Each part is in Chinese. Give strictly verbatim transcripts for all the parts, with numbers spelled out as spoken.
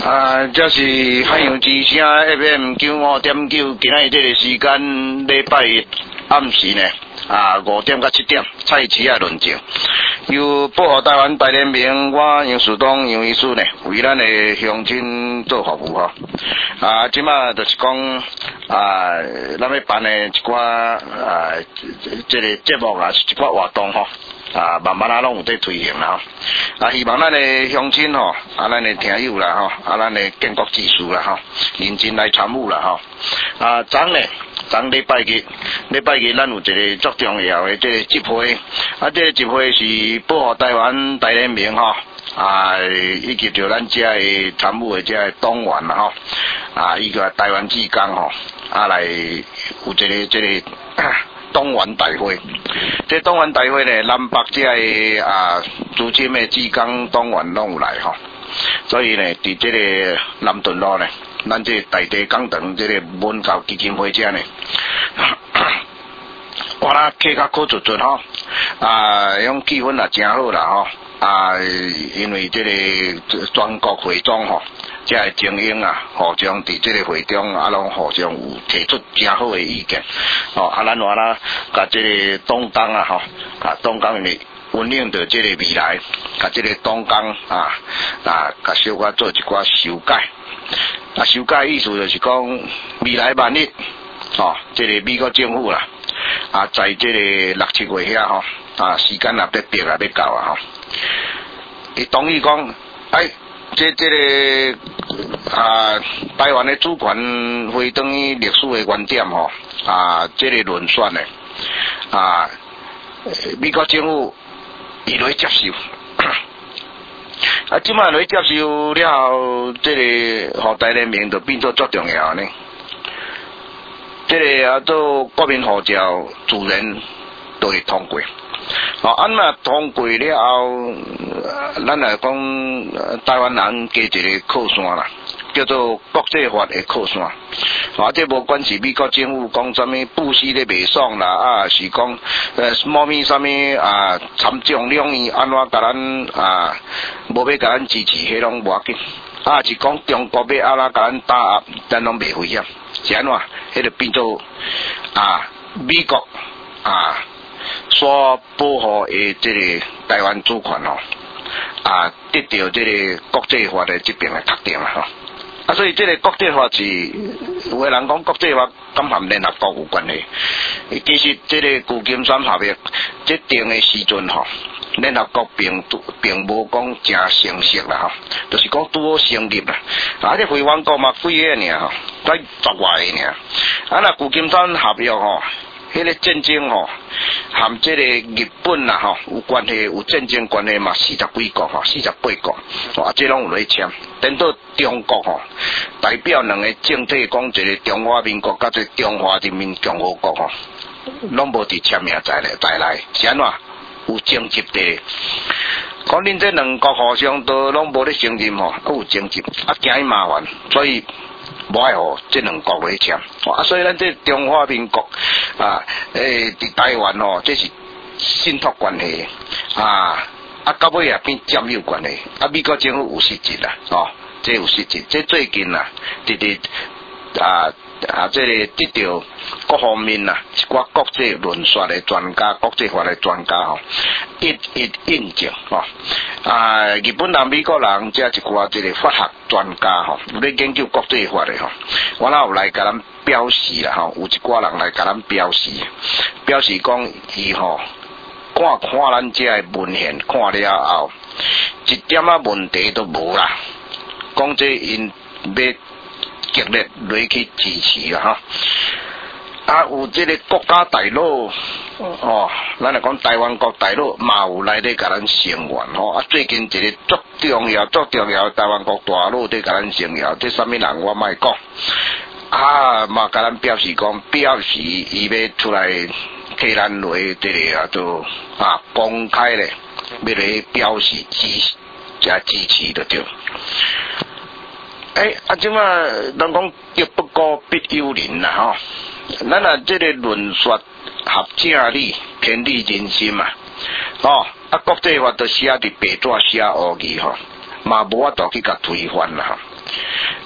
啊，这是海洋之声 F M 九五点九，今仔日这个时间礼拜一暗时呢，啊五点到七点，蔡市啊论证，由保护台湾大联盟，我杨树东杨医师呢，为咱的乡亲做服务吼。啊，即马就是讲啊，咱要办的一寡啊，这个节目啊，一寡活动吼。啊，慢慢啊，拢有在推行啦吼。啊，希望咱的乡亲吼，啊，咱的听友啦吼，啊，咱的建国之士啦吼，认真来参与啦吼。啊，昨呢，昨礼拜日，礼拜日咱有一个足重要的这个集会，啊，这个集会是保护台湾大联盟吼，啊，以及着咱遮的参与的遮的党员啦吼，啊，伊个台湾志工吼，啊，来有一个这个。党员大会，这党员大会呢，南北这个啊，资深的志工党员拢有来吼，所以呢，伫这个南屯路呢，咱这大地讲堂这个文教基金会遮呢，我啦客较可出出吼，啊，种气氛也真好啦吼，啊，因为这个全国会长吼。这个精英啊，互相伫这个会中啊，拢互相有提出真好的意见。哦，啊，咱话啦，甲这个党工啊，吼，啊，党工呢，引领着这个未来，甲这个党工啊，啊，甲小可做一寡修改。啊，修改意思就是讲，未来万一，哦，这个美国政府啦，啊，在这个六七月遐吼，啊，时间也要逼啊，要到啊，吼，伊同意讲，哎。这这个啊，台湾的主权回等于历史的原点吼啊，这个论选呢啊，美国政府伊来接受，啊，即摆来接受了后，这个互大联盟就变做足重要呢。这个啊做国民护照自然都会通过。哦，啊那通过了后，咱来讲台湾人加一个靠山啦，叫做国际法的靠山。啊，这无管是美国政府讲什么布施咧袂爽啦，啊是讲呃某物什么啊参众两院安怎甲咱啊无要甲咱支持，迄拢无要紧。啊是讲中国要安怎甲咱打压，咱拢袂危险。是安怎？迄就变做啊美国啊。所保护的这个台湾主权吼，啊，得到这个国际法的这边的确定啦吼，啊，所以这个国际法是有的人讲国际法敢和联合国有关系，其实这个旧金山合约这定的时阵吼，联合国并并无讲真成熟啦吼，就是讲拄好成立啦，啊，这非湾国嘛几个尔吼，才十外个尔，啊，那旧金山合约吼。迄个战争吼，含这个日本啦吼有关系，有战争关系嘛，四十几国吼，四十八国，啊，这拢有来签。等到中国吼，代表两个政体讲一个中华民国，甲一个中华人民共和国吼，拢无伫签名在来在来，是安怎？有争执的。讲恁这两国互相都拢无咧承认吼，还有争执，啊，惊伊麻烦，所以。无爱互这两国来签，啊，所以咱这中华民国啊，诶，伫台湾吼，这是信托关系啊，啊，到尾也变占有关系，啊，美国政府有实质啦，哦，这有实质，这最近啊，直直啊啊，这个得到各方面啊，一寡国际论述的专家、国际法的专家吼，一一印证吼。啊，日本人、美国人，这一寡这个法学专家吼，有咧研究国际法的吼，我若有来甲咱表示啦吼，有一寡人来甲咱表示，表示讲伊吼看看咱这个文献看了后，一点仔问题都无啦，讲这因要极力来去支持啦吼。啊，有这个国家大佬哦，咱来讲台湾国大佬嘛有来咧甲咱声援吼。啊，最近一个足重要、足重要台湾国大佬咧甲咱声援，这什么人我莫讲。啊，嘛甲咱表示讲，表示伊要出来替咱来这个啊，就啊公开咧，要来表示支加支持就对。诶、欸，啊，即嘛人讲敌不过必有邻啦吼。咱啊，这个论述合正理，偏理人心嘛。哦，啊，国际法都写伫白纸写黑字吼，嘛无法度去甲推翻啦。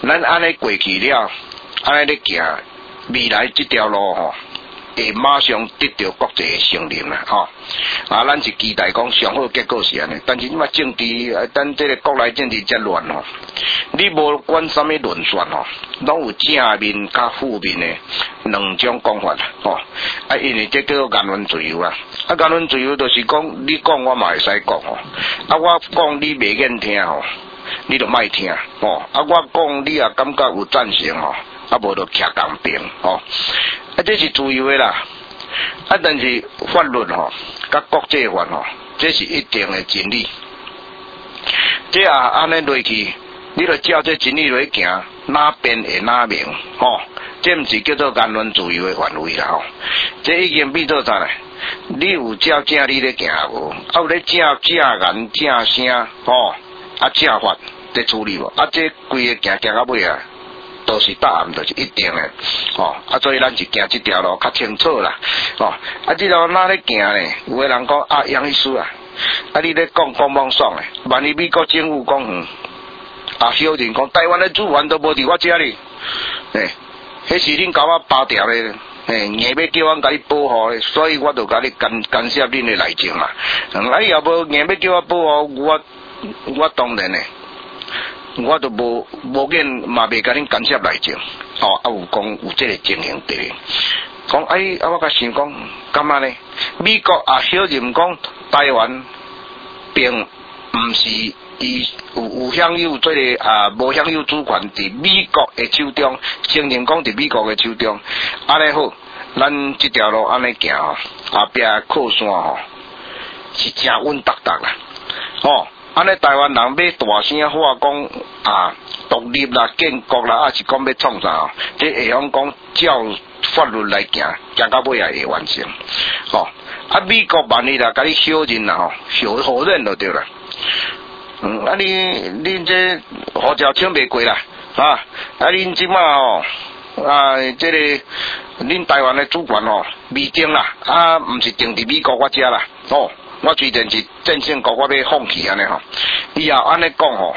咱安尼过去了，安尼咧行，未来这条路吼，会马上得到国际的承认啦，吼、哦。啊，咱是期待讲上好结果是安尼，但是即马政治，等这个国内政治遮乱吼，你无管啥物论算吼，拢有正面甲负面的两种讲法吼。啊，因为这叫做言论自由啊，啊，言论自由就是讲你讲我嘛会使讲吼，啊，我讲你袂愿听吼，你就莫听吼，啊，我讲你也感觉有赞成吼，啊，无就徛同边吼，啊，这是自由的啦。啊，但是法律吼，甲国际法吼，这是一定的真理。这也安尼落去，你著照这真理落行，哪边会哪明吼？这毋是叫做言论自由的范围啦吼。这已经变做啥呢？你有照正理咧行无？啊有咧正正言正声吼，啊正法咧处理无？啊这规个行行到尾啊！都是答案，就是一定的，哦，啊，所以咱是行这条路较清楚啦，哦，啊，这条哪咧行呢？有个人讲啊，杨医师啊，啊，你咧讲讲妄爽诶，万一美国政府讲嗯，啊，小人讲台湾的主权都无伫我遮里，诶，迄是恁甲我包掉咧，诶，硬要叫我甲你保护咧，所以我就甲你干干涉恁的内政嘛，啊，你若无硬要叫我保护，我我当然诶。我都无无见嘛，袂甲恁干涉内政，哦，啊有讲有这个情形伫，讲哎，啊我甲想讲，干嘛呢？美国也晓认讲台湾并毋是伊有有享有这个啊无享有主权伫美国的手中，承认讲伫美国的手中，安尼好，咱这条路安尼行吼，后壁靠山吼是真稳当当啦，哦。安尼台湾人要大声话讲啊，独立啦、建国啦，还是讲要创啥？这会晓讲照法律来行，行到尾也会完成。哦，啊，美国万一啦，甲你小认啦吼，小否认就对啦。嗯，啊你恁这护照抢袂过啦，啊，啊恁即马哦，啊这个恁台湾的主权哦未定啦，啊毋是定伫美国我遮啦，哦。我虽然是正正国我要放弃安尼吼，以后安尼讲吼，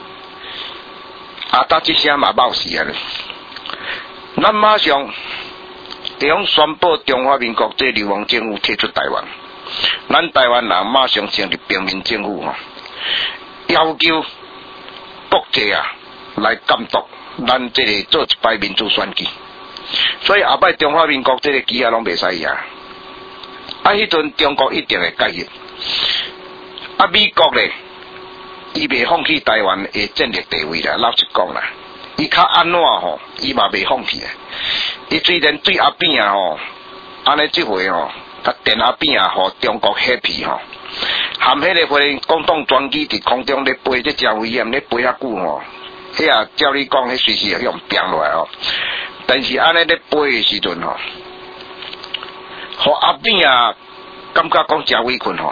啊，搭一声嘛冒死安尼，咱马上会用宣布中华民国这流亡政府退出台湾，咱台湾人马上成立平民政府吼，要求国际啊来监督咱这个做一摆民主选举，所以后摆中华民国这个旗啊拢袂使赢。啊！迄阵中国一定会介入，啊！美国咧，伊袂放弃台湾的战略地位啦。老实讲啦，伊较安怎吼，伊嘛袂放弃。伊虽然对阿扁啊吼，安尼即回吼，甲电阿扁啊，互中国 happy 吼，含迄个回广东专机伫空中咧飞，这真危险，咧飞遐久吼，迄啊照你讲，迄随时会用变落来吼。但是安尼咧飞的时阵吼。互阿扁啊，感觉讲真委屈吼，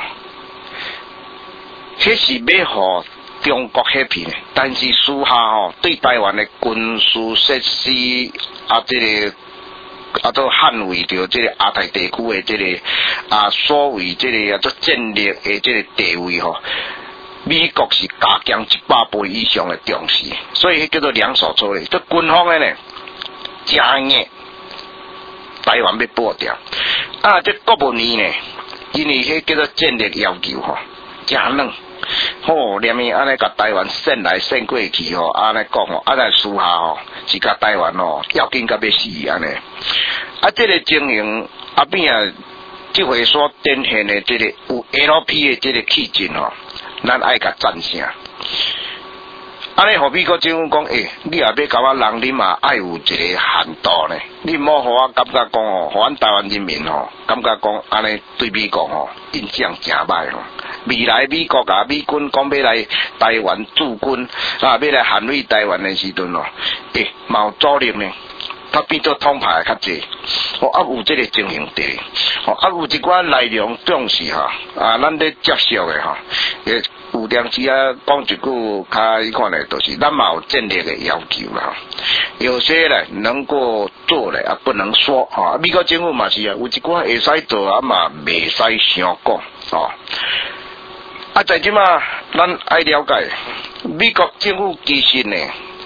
迄是要互中国 happy 呢。但是私下吼，对台湾的军事设施啊，这个啊都捍卫着这个亚太地区的这个啊所谓这个啊做战略的这个地位吼，美国是加强一百倍以上的重视，所以叫做两手作业。这军方的呢，真硬。台湾要保掉，啊！这国务院呢，因为迄叫做战略要求吼，真软，吼，连面安尼甲台湾伸来伸过去吼，安尼讲吼，啊在私下吼，是甲台湾吼要紧甲要死安尼。啊，这个情形阿扁啊，这回所展现的这个有 L P 的这个气质吼，咱爱甲赞声。安尼，互美国政府讲，诶、欸，你也要甲我人，你嘛爱有一个限度呢。你莫互我感觉讲吼，互阮台湾人民吼，感觉讲安尼对美国吼印象真歹吼。未来美国甲美军讲要来台湾驻军，啊，要来捍卫台湾的时阵吼，诶、欸，嘛有阻力呢。他变做统派较济，哦，啊有这个情形伫，哦，啊有一寡内容重视哈，啊，咱咧接受的哈，也有当时啊讲一句较迄款咧，就是咱嘛有战略的要求啦，有些咧能够做咧，啊不能说啊，美国政府嘛是啊，有一寡会使做啊嘛，袂使想讲哦。啊，在即嘛，咱爱了解美国政府其实呢。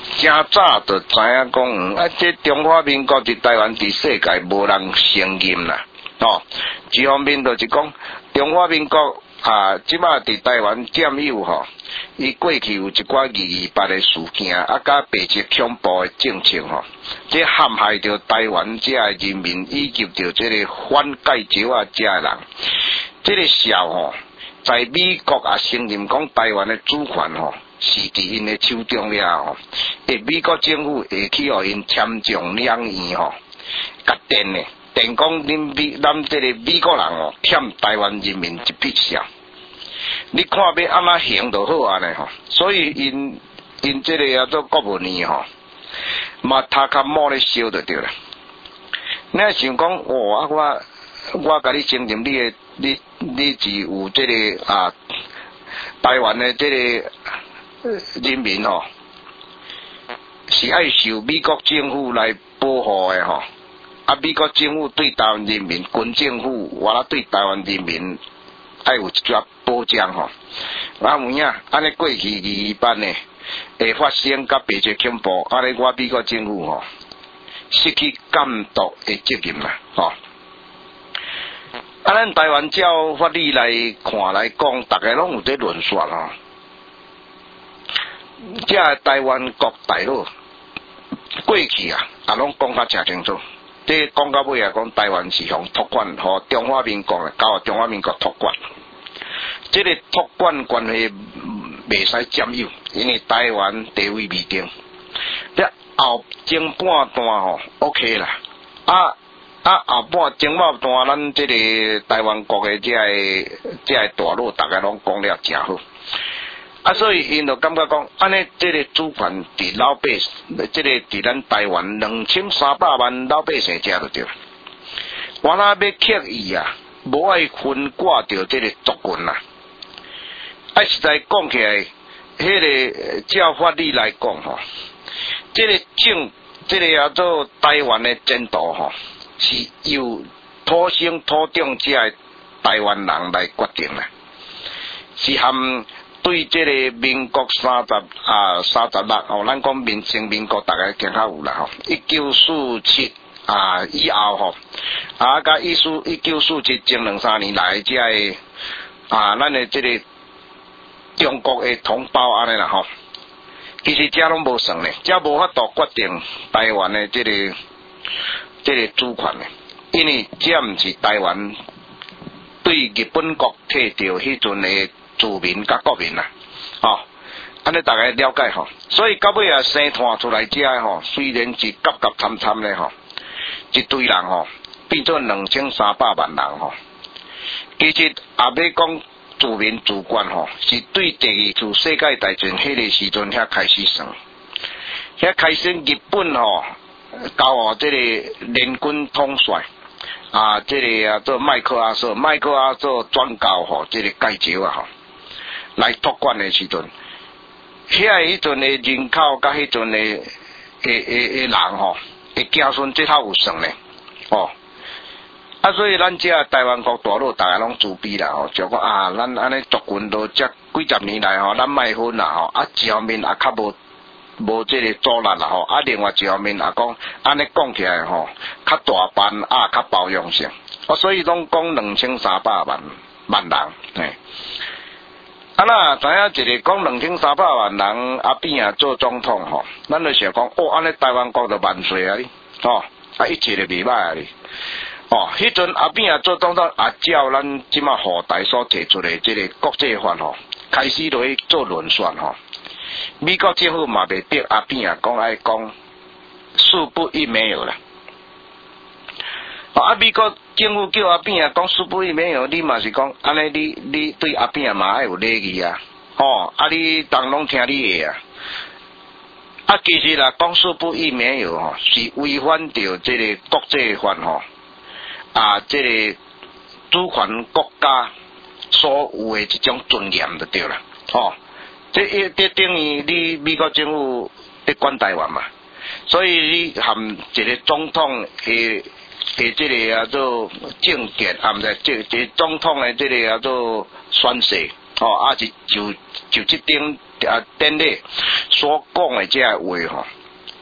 真早就知影讲，啊，这中华民国伫台湾伫世界无人承认啦，哦，一方面就是讲中华民国啊，即马伫台湾占有吼，伊过去有一寡二二八的事件，啊，甲白色恐怖的政策吼，这陷害着台湾遮的人民，以及着这个反介石啊遮的人，这个笑吼，在美国也承认讲台湾的主权吼。是伫因的手中了吼，诶，美国政府会去互因签证两院吼，甲电呢，电讲恁美咱这个美国人哦，欠台湾人民一笔账，你看要安怎行就好安尼吼，所以因因这个叫做国务院吼，嘛头壳摸咧烧就对啦。你想讲哦，啊我我甲你承认你的你你是有这个啊台湾的这个。人民吼、哦、是爱受美国政府来保护的吼，啊，美国政府对台湾人民，军政府我啦对台湾人民爱有一寡保障吼。啊有影，安尼过去二二八呢会发生甲白色恐怖，安尼我美国政府吼、哦、失去监督的责任啦吼。啊，咱台湾照法律来看来讲，大家拢有在论说吼。这台湾国大陆过去啊，也拢讲较正清楚。这讲到尾啊，讲台湾是向托管，和中华民国啊，交中华民国托管。这个托管关系袂使占有，因为台湾地位未定。这后前半段吼 ，OK 啦。啊啊后半前半段，咱这个台湾国的这个这个大陆，大家拢讲了真好。啊，所以因就感觉讲，安尼这个主权伫老百姓，这个伫咱台湾两千三百万老百姓遮就对了。我那要刻意啊，无爱分割着这个族群啊。啊，实在讲起来，迄、那个照法律来讲吼，这个政，这个叫做台湾的制度吼，是由土生土长遮的台湾人来决定啦，是含。对这个民国三十啊三十六哦，咱讲民生民国大概更较有啦吼。一九四七啊以后吼，啊甲一四一九四七前两三年来这个啊，咱的这个中国的同胞安尼啦吼，其实遮拢无算咧，遮无法度决定台湾的这个这个主权咧，因为遮毋是台湾对日本国摕到迄阵的。主民甲国民啦，哦，安尼大家了解吼。所以到尾啊，生摊出来遮吼，虽然是夹夹参参咧吼，一堆人吼，变做两千三百万人吼。其实也要讲主民主权吼，是对第二次世界大战迄个时阵遐开始算，遐开始日本吼，交互这个联军统帅。啊，这个啊做麦克阿瑟，麦克阿瑟转交吼，这个介石啊吼。来托管的时阵，遐迄阵的人口甲迄阵的诶诶诶人吼，诶子孙这套有算咧，哦，啊，所以咱遮台湾国大陆大家拢自卑啦吼，就讲啊，咱安尼族群都遮几十年来吼，咱卖分啦吼，啊，一方面也较无无这个阻力啦吼，啊，另外一方面也讲，安尼讲起来吼，较大班啊，较包容性，哦，所以拢讲两千三百万万人，嘿。啊那知影一个讲两千三百万人阿扁啊做总统吼，咱就想讲哦，安尼台湾国就万岁啊哩，吼啊一切就袂歹啊哩，哦，迄阵阿扁啊做总统啊，照咱即马后代所提出的这个国际法吼，开始落去做论算吼，美国政府嘛袂逼阿扁啊讲爱讲四不一没有啦。啊！美国政府叫阿扁啊讲四不一没有，你嘛是讲安尼，你你对阿扁嘛爱有礼仪啊，吼！啊，你当拢听你的啊。啊，其实啦，讲四不一没有吼，是违反着这个国际法吼，啊，这个主权国家所有的一种尊严就对啦，吼！这一这等于你美国政府在管台湾嘛，所以你含一个总统诶。诶，这个叫做政见，啊，毋是这这总统的这个叫做宣誓，哦，啊是就就这顶啊典礼所讲的这个话吼，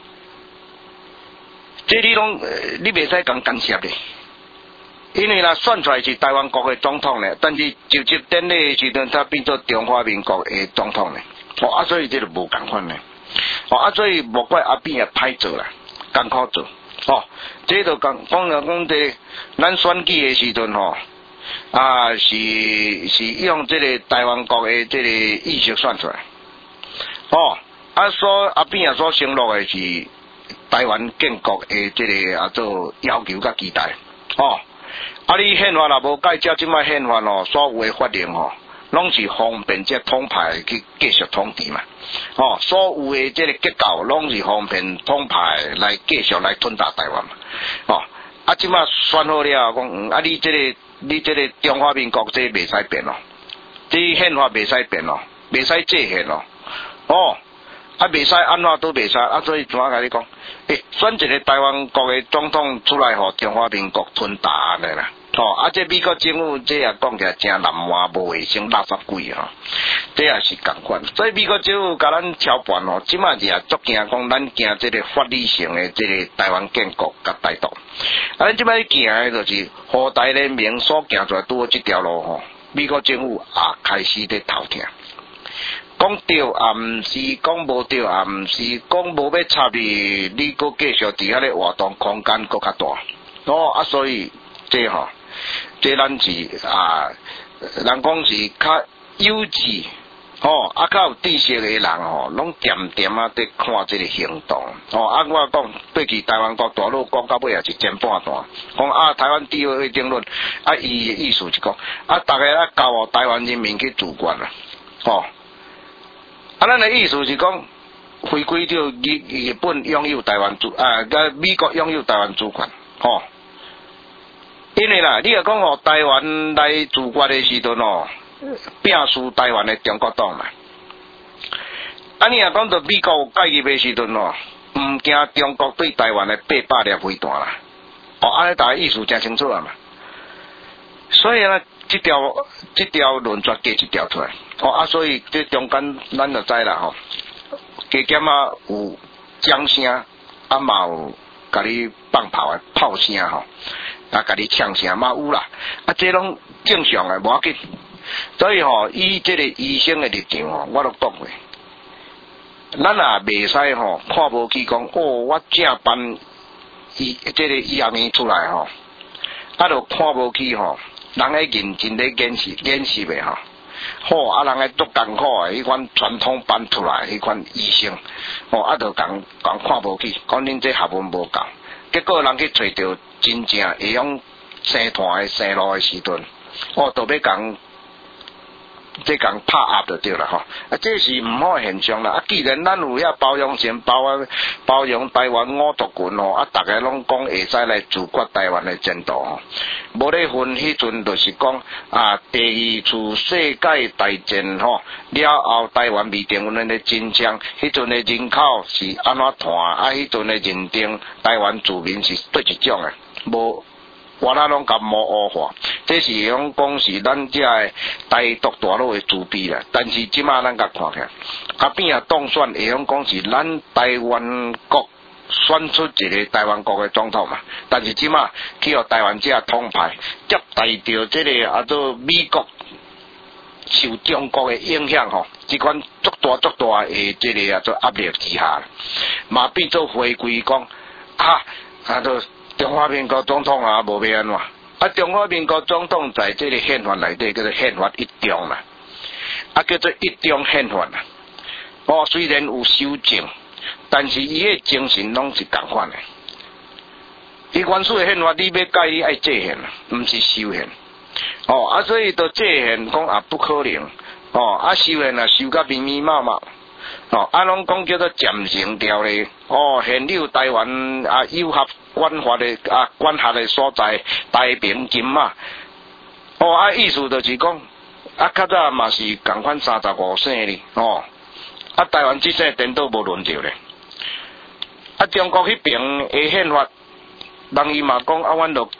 这你拢你袂使讲干涉的，因为啦选出来是台湾国的总统呢，但是就职典礼的时阵，他变做中华民国的总统呢，哦啊，所以这就无共款呢，哦啊，所以莫怪阿扁也歹做啦，艰苦做，哦，这就讲讲了讲这咱选举的时阵吼。啊，是是用这个台湾国的这个意识选出来，哦，啊所阿扁也所承诺的是台湾建国的这个啊做要求甲期待，哦，啊你宪法也无改，照即摆宪法哦，所有的法令哦，拢是方便这统派去继续统治嘛，哦，所有的这个结构拢是方便统派来继续来吞打台湾嘛，哦，啊即摆选好了，讲嗯啊你这个。你这个中华民国这袂使变咯，这宪法袂使变咯，袂使制宪咯，哦，啊袂使安怎都袂使，啊所以怎啊甲你讲，诶，选一个台湾国的总统出来，互中华民国吞打安尼啦，哦，啊这美国政府这也讲起来真南蛮无卫生垃圾鬼吼，这也是共款，所以美国政府甲咱挑拨吼，即马也足惊讲咱惊这个法理性的这个台湾建国甲台独。啊！咱即摆行的就是互台联盟所行出来拄好即条路吼，美国政府也开始在头疼，讲对也毋是，讲无对也毋是，讲无要插你，你搁继续伫遐咧活动空间搁较大，哦啊，所以这吼，这咱是啊，人讲是较幼稚。哦，啊，较有知识的人吼，拢点点啊在看这个行动。哦，啊，我讲对其台湾国大陆讲到尾也是前半段，讲啊台湾地位定论，啊伊的意思是讲，啊大家啊交互台湾人民去主管啦。哦，啊咱的意思是讲，回归到日日本拥有台湾主啊，甲美国拥有台湾主权。哦，因为啦，你若讲互台湾来主管的时阵哦。摒输台湾的中国党嘛，啊！你若讲到美国介入的时阵哦，毋惊中国对台湾的八百粒飞弹啦，哦，安尼大家意思真清楚啊嘛。所以呢，这条这条论决加一条出来，哦啊，所以这中间咱就知啦吼，加减啊有掌声，啊嘛有甲你放炮的炮声吼，啊甲你呛声嘛有啦，啊这拢正常的，无要紧。所以吼，以这个医生的立场吼，我都讲过，咱也袂使吼看无起讲，哦，我正办医这个医学院出来吼，啊，就看无起吼，人喺认真咧演习演习的吼，好啊，人喺足艰苦的迄款传统办出来迄款医生，哦，啊，就讲讲看无起，讲恁这学问无够，结果人去找到真正会用生团的生路的时阵，哦，都要讲。这讲拍压就对了吼，啊，这是唔好现象啦。啊，既然咱有遐包容性，包包容台湾五族群吼，啊，大家拢讲会使来自决台湾的前途吼，无咧分迄阵就是讲啊，第二次世界大战吼了后，台湾未定阮的真相，迄阵的人口是安怎谈？啊，迄阵的认定台湾住民是对一种的，无。我那拢甲模糊化，这是用讲是咱这个台独大陆的自卑啦。但是即马咱甲看起来，啊变啊当选会用讲是咱台湾国选出一个台湾国的总统嘛。但是即马去互台湾这个统派接待着这个啊做美国受中国的影响吼，即款足大足大的这个啊做压力之下，嘛变做回归讲啊啊做。中华民国总统啊，无要安怎？啊，中华民国总统在这个宪法内底叫做宪法一中啦，啊叫做一中宪法啦。哦，虽然有修正，但是伊个精神拢是共款的。伊原始的宪法你要改，你爱制宪啦，毋是修宪。哦，啊，所以到制宪讲也不可能。哦，啊，修宪啊修甲密密麻麻。哦，啊，拢讲叫做暂行条例。哦，现有台湾啊有合管辖的啊管辖的所在，台平金嘛。哦，啊，意思就是讲，啊，较早嘛是共款三十五省哩。哦，啊，台湾即省颠倒无轮着咧。啊，中国迄边的宪法，人伊嘛讲啊，阮著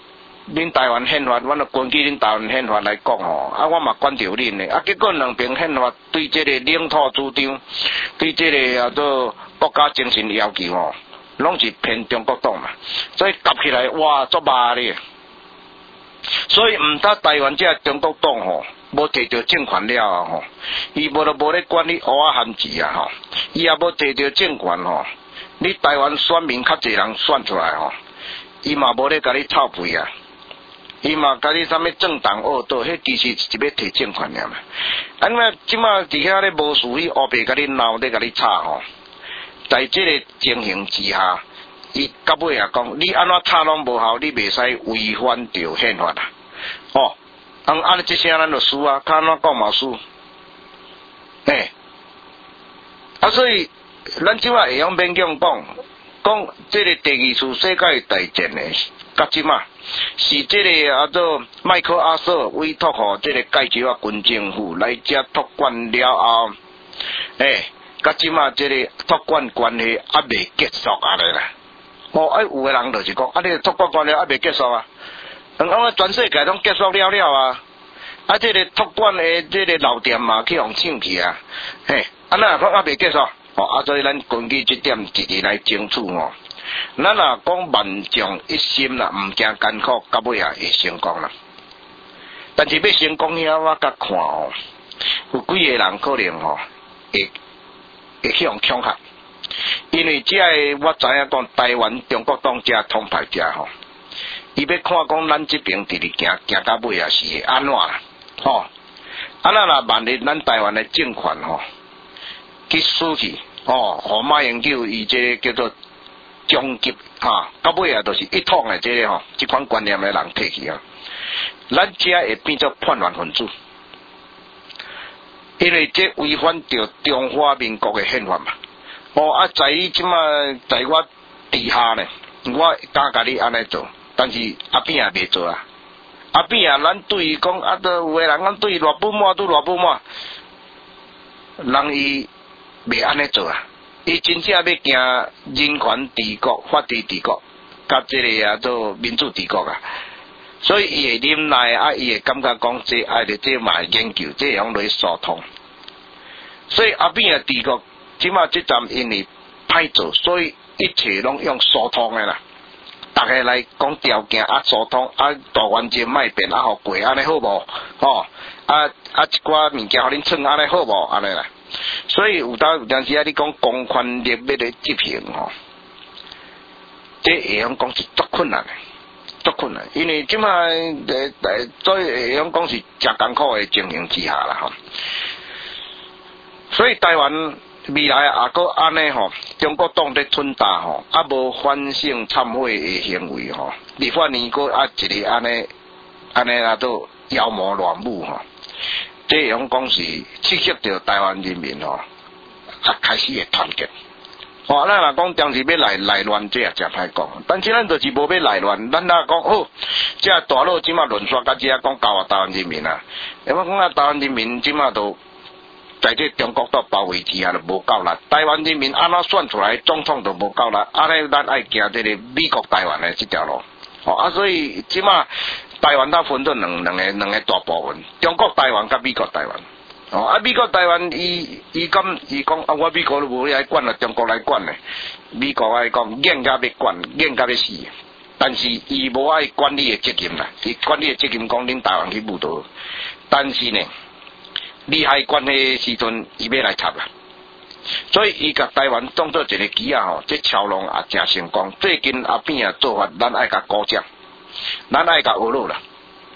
恁台湾宪法，阮就根据恁台湾宪法来讲吼，啊，我嘛管着恁的，啊，结果两边宪法对这个领土主张，对这个啊做国家精神要求吼，拢是偏中国党嘛，所以夹起来哇，足麻咧。所以毋搭台湾这中国党吼，无摕到政权了啊吼，伊无就无咧管你蚵仔含钱啊吼，伊也无摕到政权吼，你台湾选民较侪人选出来吼，伊嘛无咧甲你臭屁啊。伊嘛甲你啥物政党恶斗，迄其实是要摕政权尔嘛。啊，那即马伫遐咧无事去乌白甲你闹咧甲你吵吼，在即个情形之下，伊到尾啊讲，你安怎吵拢无效，你袂使违反着宪法啊。哦，按按即声咱就输啊，看安怎讲嘛输。诶，啊所以咱即马会用勉强讲，讲即个第二次世界大战诶。甲即嘛是这个啊做麦克阿瑟委托互这个介绍啊军政府来遮托管了后，诶，甲即嘛这个托管关系还未结束安尼啦。哦，哎，有个人就是讲，啊，你个托管关系还未结束啊，嗯，啊，全世界拢结束了了啊，啊，这个托管的这个老店嘛去互抢去啊，嘿，啊那还未结束，哦，啊，所以咱根据这点一直来争取哦。咱若讲万众一心啦，毋惊艰苦，到尾也会成功啦。但是要成功遐，我甲看哦，有几个人可能吼、哦、会会向恐吓，因为这个我知影讲台湾中国党这统派者吼，伊要看讲咱这边直直行行到尾也是会安怎啦，吼、哦，啊那若万一咱台湾的政权吼、哦、去死去，哦，互马英九伊这个叫做。终极哈，到尾啊，就是一统的这个吼，这款观念的人摕去啊，咱遮会变做叛乱分子，因为这违反着中华民国的宪法嘛。哦啊，在伊即马在我底下呢，我敢甲你安尼做，但是阿扁也袂做啊。阿扁啊，咱对伊讲啊，都有个人讲对伊偌不满，都偌不满，人伊袂安尼做啊。伊真正要行人权治国、法治治国，甲这个啊做民主治国啊，所以伊会忍耐啊，伊会感觉讲这爱着这嘛研究，这样来疏通。所以阿扁啊治国，即马即站因为歹做，所以一切拢用疏通的啦。大家来讲条件啊，疏通啊，大环境莫变啊，互过安尼好无？吼、哦、啊啊一寡物件互恁创安尼好无？安尼啦。所以有当有当时啊，你讲公权力要来执行吼，这会用讲是足困难的，足困难，因为即摆诶诶，所以会用讲是真艰苦的情形之下啦吼。所以台湾未来啊，个安尼吼，中国党在吞大吼，啊无反省忏悔的行为吼，立法年个啊一个安尼安尼啊都妖魔乱舞吼。这样讲是刺激到台湾人民吼、哦，啊开始会团结。哦，咱若讲当时要来来乱，这也真歹讲。但是咱就是无要来乱，咱若讲好，这大佬即马论说到这讲教化台湾人民啊，因为讲啊台湾人民即马都在这中国岛包围之下就无够力，台湾人民安怎选出来总统都无够力，安尼咱爱行这个美国台湾的这条路。哦啊，所以即马。台湾它分做两两个两个大部分，中国台湾甲美国台湾。哦啊，美国台湾伊伊讲伊讲啊，我美国都无来管了，中国来管咧。美国爱讲严甲要管，严甲要死。但是伊无爱管理的责任啦，伊管理的责任讲恁台湾去舞蹈。但是呢，利害关系时阵伊要来插啦。所以伊甲台湾当做一个棋啊吼，这桥龙也真成功。最近阿扁啊做法，咱爱甲鼓掌。咱爱甲学落啦，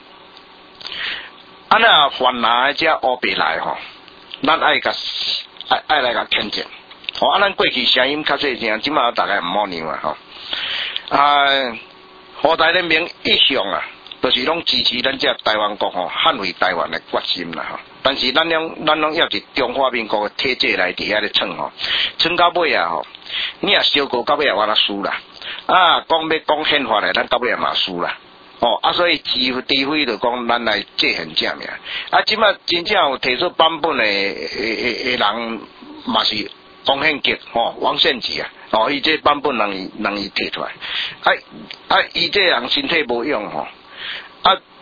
啊那犯来只乌白来吼，咱爱甲爱爱来甲谴责。吼、哦，啊咱过去声音较细声，即马大概毋好念啊吼。啊，华台人民一向啊，就是拢支持咱只台湾国吼，捍卫台湾的决心啦吼。但是咱拢咱拢要是中华民国的体制来伫遐咧创吼，创到尾啊吼，你也小过到尾也完了输啦。啊，讲要讲宪法的，咱到尾也嘛输啦。哦，啊，所以机会机会就讲咱来借现正命。啊，即马真正有提出版本的诶诶人，嘛是王献杰哦，王献吉啊，哦，伊这版本人伊人伊提出来。啊啊，伊这人身体无用吼，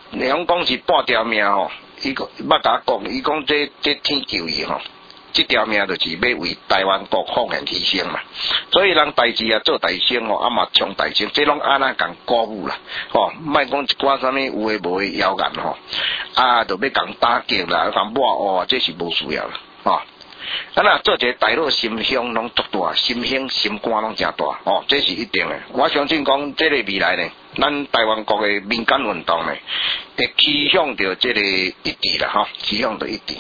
人讲是半条命吼，伊讲捌甲我讲，伊讲这这天救伊吼，这条命就是要为台湾国奉献牺牲嘛。所以人代志啊做大声吼，啊嘛冲大声，这拢安那共鼓舞啦，吼，莫讲一寡啥物有诶无诶谣言吼，啊，就要共打击啦，共抹哦，这是无需要啦，吼。啊那做一个大陆心胸拢足大，心胸心肝拢诚大，哦，这是一定诶。我相信讲，这个未来呢，咱台湾国诶民间运动呢，会趋向着这个一致啦，吼，趋向着一致。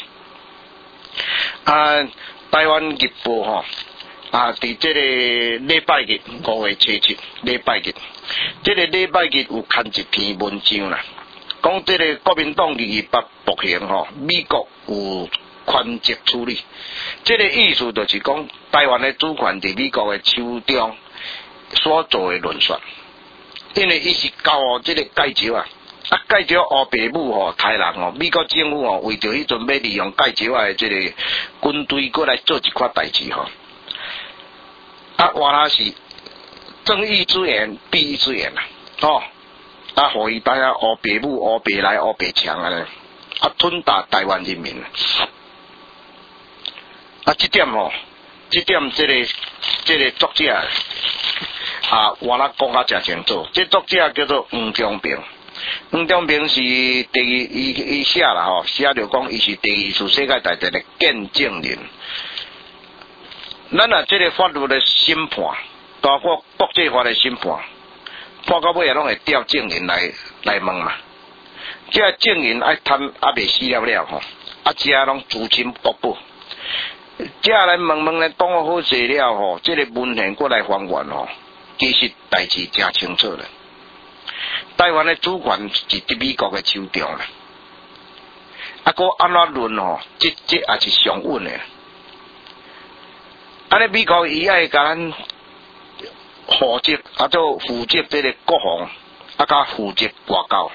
啊，台湾日报吼，啊，伫这个礼拜日五月初七，礼拜日，这个礼拜日有刊一篇文章啦，讲这个国民党二二八暴行吼，美国有权责处理，这个意思就是讲，台湾的主权伫美国的手中所做的论算，因为伊是交哦这个介绍啊，啊介绍乌白母吼台人吼，美国政府吼为着迄阵要利用介绍的这个军队过来做一款代志吼，啊原来是睁一只眼闭一只眼啦，吼，啊互伊大家乌白母乌白来乌白强安尼，啊吞打台湾人民。啊，这点吼、哦，这点这个这个作者啊，我啦讲啊真清楚。这作者叫做黄忠平，黄忠平是第二伊伊写啦吼，写着讲伊是第二次世界大战的见证人。咱啊，这个法律的审判，包括国际法的审判，判到尾也拢会调证人来来问嘛。这个证人爱贪啊未死了了吼，啊这拢诛心国宝。接下来问问咧，讲好势了吼，这个文献过来还原吼，其实代志真清楚了。台湾的主权是伫美国的手中啦，啊，个安怎论吼，这这也是上稳的。安尼美国伊爱甲咱负责，啊，做负责这个国防，啊，甲负责外交。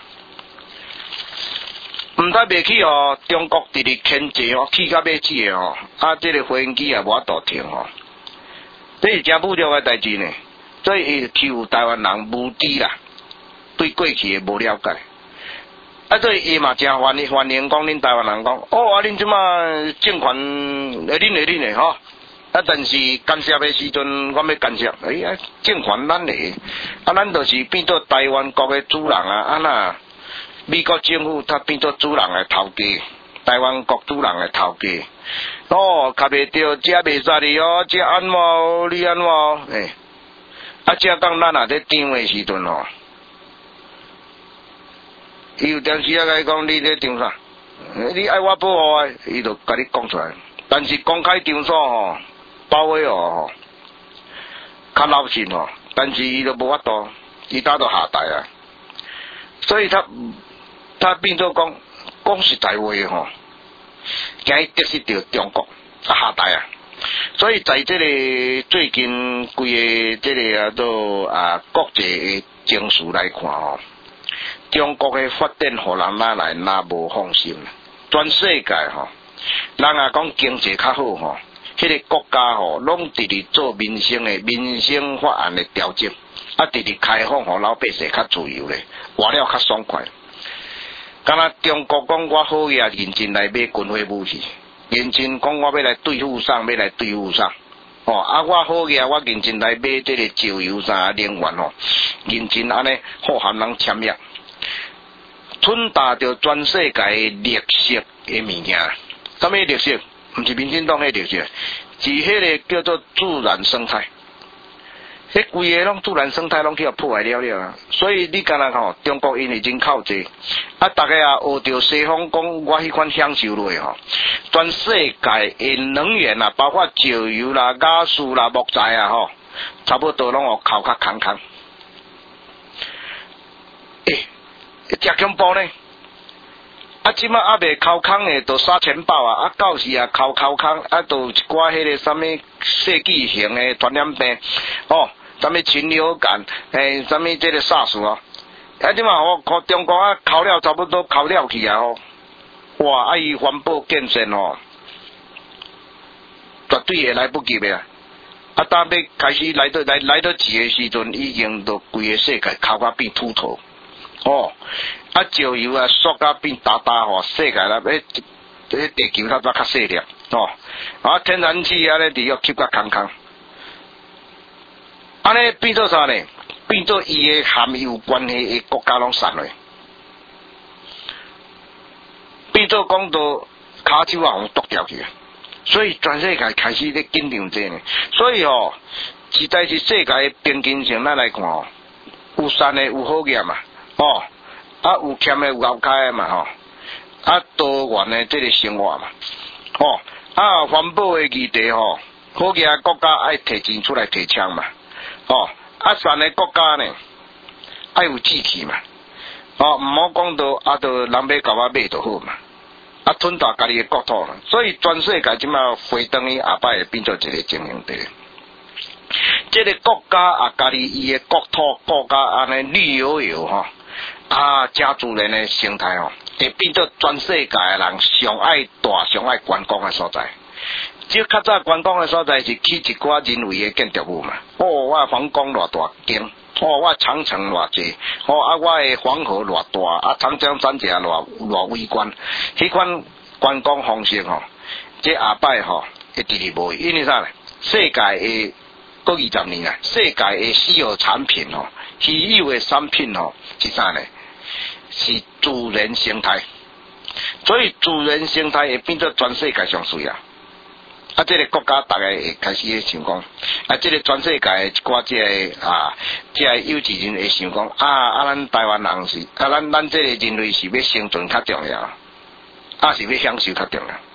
毋太袂去哦，中国直直牵制哦，起甲尾止的哦，啊，这个飞机也无法度停哦，这是真不了的代志呢。所以伊欺负台湾人无知啦，对过去的无了解。啊，所以伊嘛真欢迎欢迎讲恁台湾人讲，哦啊，恁即马政权会恁会恁的吼，啊，但是干涉的时阵，我要干涉，哎呀，政权咱的，啊，咱就是变做台湾国的主人啊，啊那。美国政府他变做主人的头家，台湾国主人的头家。哦，卡袂着，这袂使哩哦，这安怎你安怎？诶、欸，啊，这讲咱也在张的时阵哦，伊有当时啊，甲伊讲你咧张啥？你爱我保护啊，伊就甲你讲出来。但是公开场所吼，包围哦，较老实吼，但是伊就无法度，伊打到下台啊，所以他。他变做讲讲实在话吼，惊伊得失着中国啊下台啊，所以在这个最近规个这个啊做啊国际的情势来看吼，中国的发展互人哪来哪无放心，全世界吼，人啊讲经济较好吼，迄、那个国家吼拢直直做民生的民生法案的调整，啊直直开放互老百姓较自由咧，活了较爽快。敢若中国讲我好嘢，认真来买军火武器，认真讲我要来对付啥，要来对付啥。哦，啊我好嘢，我认真来买这个石油啥能源哦，认真安尼好含人签约，吞达着全世界绿色的物件。什么绿色？毋是民进党的绿色，是迄个叫做自然生态。迄规个拢自然生态拢去互破坏了了啊！所以你敢若吼，中国因为人口济，啊，大家啊学着西方讲我迄款享受落吼，全世界的能源啊，包括石油啦、亚素啦、木材啊吼，差不多拢互扣较空空。诶、欸，真恐怖呢！啊，即马还未扣空的，都沙尘暴啊！啊，到时啊扣扣空，啊，都一寡迄个什么世纪型的传染病哦。什么禽流感，诶、欸，什么这个 SARS 哦，啊，即嘛吼，靠中国啊，考了差不多考了去啊吼，哇，啊伊环保建设吼，绝对会来不及的啊！啊，当要开始来到来来到钱的时阵，已经都规个世界考甲变秃头， 哦，啊石油啊缩甲变大大吼，世界啦，诶，这地球较早较细粒，哦，啊天然气啊咧伫要吸甲空空，安尼变做啥呢？变做伊诶含有关系诶国家拢散落，变做讲到骹手啊，互剁掉去，所以全世界开始咧紧张这呢，所以哦，实在是世界诶平均性咱来看哦，有善诶有好业嘛，哦，啊有欠诶有后开诶嘛吼，啊多元诶这个生活嘛，哦，啊环保诶议题吼，好业国家爱摕钱出来提倡嘛，哦。啊，善的国家呢，爱有志气嘛，哦，唔好讲到啊，到人要甲我买就好嘛，啊，吞大家己的国土嘛，所以全世界即马回等于后摆会变做一个情形地，这个国家啊，家己伊的国土国家安尼旅游游吼，啊，加自然的生态吼，会变做全世界的人上爱大、上爱观光的所在。即较早观光的所在是起一寡人为的建筑物嘛，哦，我皇宫偌大间，哦，我长城偌济，哦，啊，我的黄河偌大，啊，长江三峡偌偌伟观，迄款观光方式吼，这下摆吼会直直无，因为啥呢？世界的过二十年啊，世界的稀有产品吼，稀有的产品吼是啥呢？是自然生态，所以自然生态会变做全世界上需要。啊，这个国家大概会开始想讲，啊，这个全世界一寡这个啊，这个有钱人会想讲，啊啊，咱台湾人是，啊，咱咱这个人类是要生存较重要，啊是要享受较重要。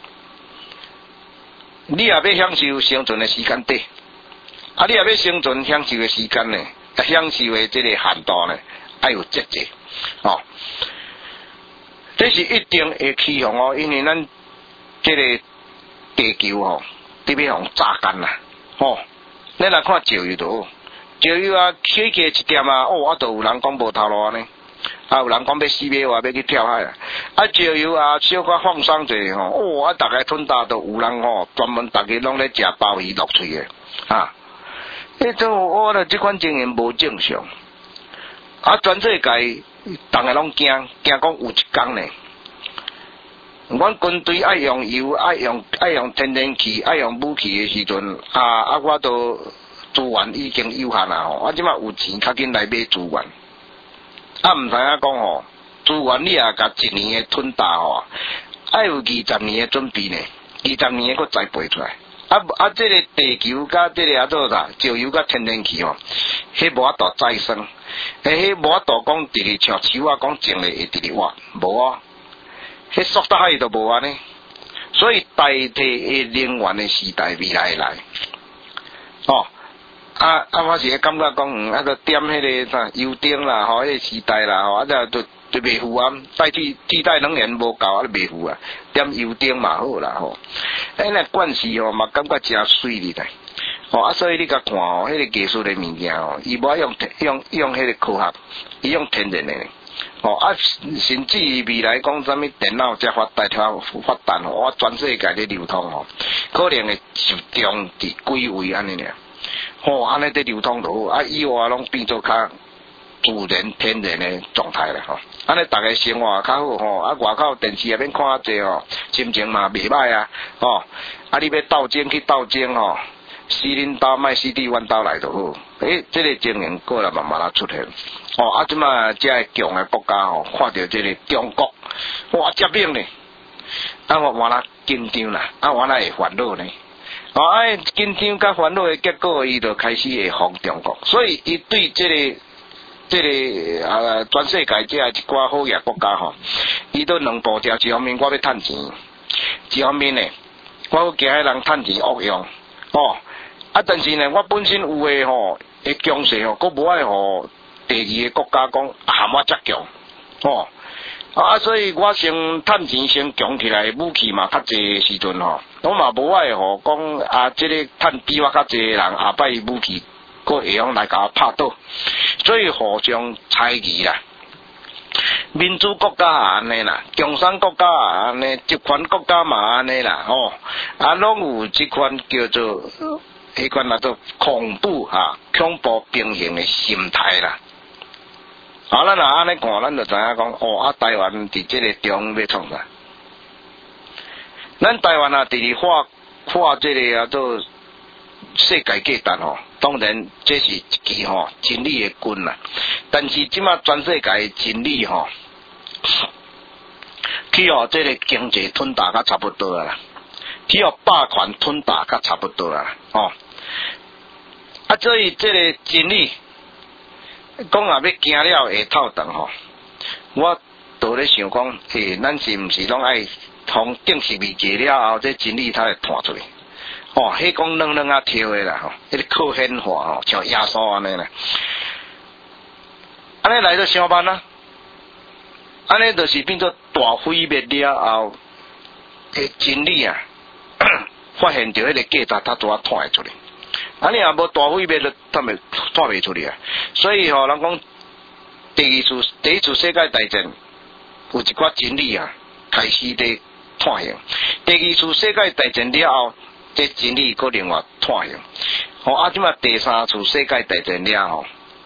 你也要享受生存的时间短，啊，你也要生存享受的时间呢，啊，享受的这个限度呢，要有节制，哦，这是一定会起哄哦，因为咱这个。地球吼，特别互榨干啦，吼、哦！你来看石油就好，石油啊，起价一点啊，哦，啊，都有人讲无头路呢，啊，有人讲要死要活要去跳海啊，啊，石油啊，小可放松者吼，哦，啊，大家吞大都有人吼，专门大家拢咧食鲍鱼落嘴的，啊，迄种我咧这款经营无正常，啊，全世界大家拢惊，惊讲有一天呢。阮军队爱用油，爱用爱用天然气，爱用武器的时阵，啊啊，我都资源已经有限啦吼，我即马有钱较紧来买资源，啊，毋知影讲吼，资源你也甲一年的吞大吼，爱有二十年的准备呢，二十年的佫栽培出来，啊啊，这个地球甲这个啊做啥，石油甲天然气吼，迄无法度再生，诶，迄无法度讲直直像树啊讲种咧会直直活，无啊。迄缩得海都无安尼，所以代替诶能源诶时代未来来，哦，啊啊，我是感觉讲，嗯，啊个点迄个啥油灯啦，吼，迄个时代啦，吼，啊就就就袂赴啊，代替替代能源无够啊，袂赴啊，点油灯嘛好啦，吼，迄个关系吼嘛感觉真水哩嘞，哦啊，所以你甲看哦，迄个技术诶物件哦，伊无用用用迄个科学，伊用天然诶。哦啊，甚至未来讲啥物电脑才发达发达吼，我全世界咧流通吼，可能会集中伫几位安尼尔，吼安尼伫流通就好，啊以外拢变做较自然天然的状态啦吼，安尼大家生活较好吼，啊外口电视也免看啊济吼，心情嘛袂歹啊，吼啊你要斗争去斗争吼，死恁兜卖死伫阮兜来就好，诶，这个情形过来慢慢啊出现。哦，啊，即马即个强的国家吼，看到这个中国，哇，接应呢，啊，我原来紧张啦，啊，原来会烦恼呢，哦，啊，紧张甲烦恼的结果，伊就开始会防中国，所以伊对这个这个啊，全世界这一寡好业国家吼，伊都两步调，一方面我要趁钱，一方面呢，我要惊迄人趁钱恶用，哦，啊，但是呢，我本身有诶吼，会强势吼，佫无爱吼。第二个国家讲含我遮强，哦，啊，所以我先趁钱先强起来，武器嘛较济时阵吼，我嘛无爱吼讲啊，即、这个趁比我较济人下摆武器，佫会用来甲我拍倒，所以互相猜疑啦。民主国家也安尼啦，共产国家也安尼，集权国家嘛安尼啦，吼、哦，啊，拢有即款叫做迄款叫做恐怖哈、啊，恐怖平衡的心态啦。 啊，咱若安尼看，咱就知影讲，哦，啊，台湾伫即个中要创啥？咱台湾啊，伫咧画画即个啊做世界价值吼，当然这是一支吼真理的军啦。但是即马全世界真理吼，去互即个经济吞大甲差不多啊啦，去互霸权吞大甲差不多啊，哦。啊，所以即个真理。讲若要行了下透顿吼，我倒咧想讲，诶、欸，咱是毋是拢爱从定时未过了后，这真理才会弹出来？哦，迄讲软软啊跳诶啦吼，迄个靠显化吼，像耶稣安尼啦，安尼来到上班啊，安尼就是变做大毁灭了后，诶真理啊，发现着迄个价值，他拄啊弹出来。安尼也无大毁灭就他咪看袂出来啊！所以吼、哦，人讲第二次第一次世界大战有一寡真理啊，开始在探现；第二次世界大战了后，这真理搁另外探现。吼、哦、啊，即马第三次世界大战了后，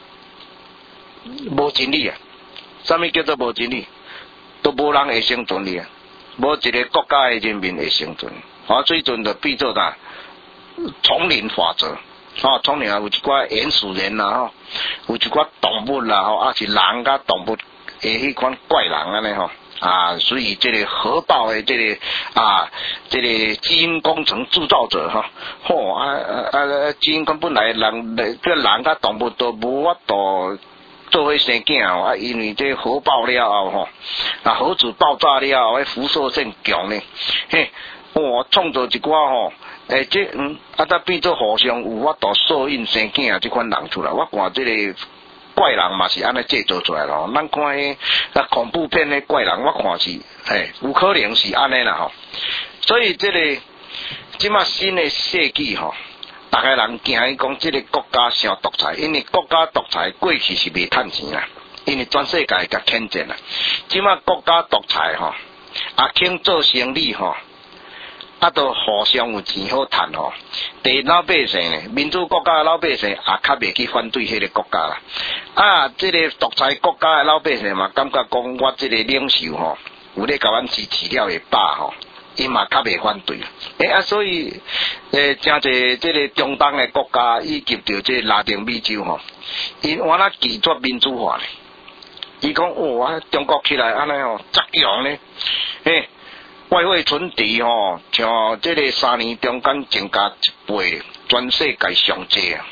无真理啊！啥物叫做无真理？都无人会生存哩啊！无一个国家的人民会生存。啊，最阵就变做啥？丛林法则，哦，丛林啊有一寡原始人啦，吼，有一寡动物啦，吼，啊是人甲动物诶，迄款怪人安尼吼，啊，所以这个核爆诶，这个啊，这个基因工程制造者哈，吼啊啊啊，基因工本来人，这人甲动物都无法度做伙生囝哦，啊，因为这核爆了后吼，啊，核子爆炸了后，迄辐射性强呢，嘿，哇，创造一寡吼。诶、欸，这嗯，啊，才变做互相有法度受孕生囝啊，这款人出来，我看这个怪人嘛是安尼制造出来咯。咱看迄啊恐怖片的怪人，我看是嘿有可能是安尼啦吼。所以这个即马新的世纪吼，大家人惊伊讲这个国家想独裁，因为国家独裁过去是未趁钱啦，因为全世界甲牵制啦。即马国家独裁吼，啊，肯做生意吼。啊，都互相有钱好赚吼。第老百姓呢，民主国家的老百姓也较袂去反对迄个国家啦。啊，这个独裁国家的老百姓嘛，感觉讲我这个领袖吼，有咧甲阮支持了会饱吼，伊嘛较袂反对。诶、欸、啊，所以诶，真侪这个中东的国家以及着这拉丁美洲吼，伊我那拒绝民主化咧。伊讲哇，中国起来安尼吼，则强咧，诶。外汇存底吼，像这个三年中间增加一倍，全世界上济啊！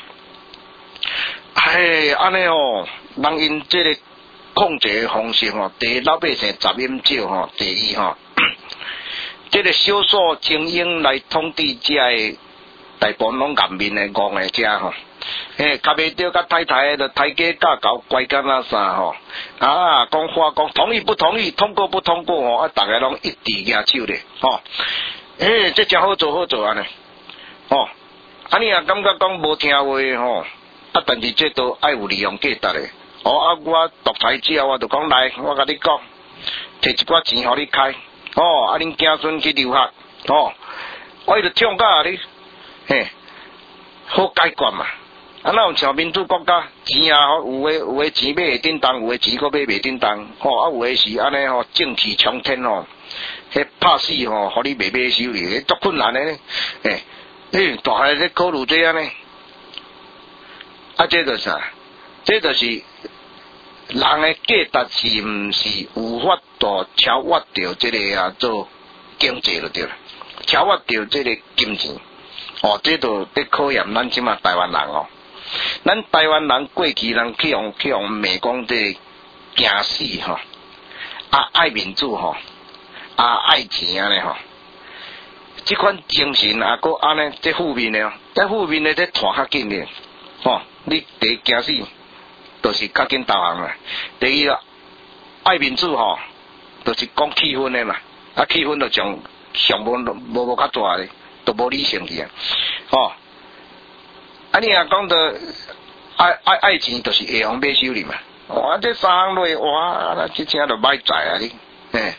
哎，安尼哦，人因这个控制的方式吼，第一老百姓杂音少吼，第二吼，这个少数精英来统治这个大部分拢颜面的戆的遮吼。嘿，较袂着甲太太的抬价价高，怪干那啥吼啊！讲话讲同意不同意，通过不通过吼，啊，大家拢一致举手咧吼。诶、欸，这真好做好做安尼吼。啊，你也感觉讲无听话吼，啊，但是这都爱有利用价值的。哦啊，我独裁者，我就讲来，我甲你讲，摕一寡钱互你开，哦，啊，恁囝孙去留学，哦，我就唱甲你，嘿，好解决嘛。啊，那有像民主国家钱啊，有诶有诶钱买会叮当，有诶钱阁买袂叮当，吼啊有诶是安尼吼，正气冲天吼，迄拍死吼，互你袂买手哩，足困难诶咧，诶、欸，诶，大海咧考虑这样呢，啊，这就是啥？这就是人诶价值是毋是有法度超越着这个啊做经济就对了，超越着这个金钱，哦，这都在考验咱即马台湾人哦。咱台湾人过去人去用去用美讲这惊死吼，啊爱民主吼，啊爱钱安尼吼，这款精神啊，搁安尼这负面的，这负面的这拖较紧的，吼，你第一惊死，就是较紧投降啦。第二爱民主吼，就是讲气氛的嘛，啊气氛就上上无无无较大的，都无理性去啊，吼。啊，你若讲到爱爱爱钱，就是下行买手里嘛。哇，这三行落哇，那这真就歹在啊你，嘿。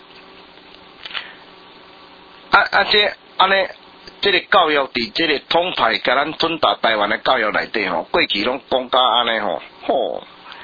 啊啊，这安尼，这个教育伫这个统派甲咱吞大台湾的教育内底吼，过去拢讲甲安尼吼，吼，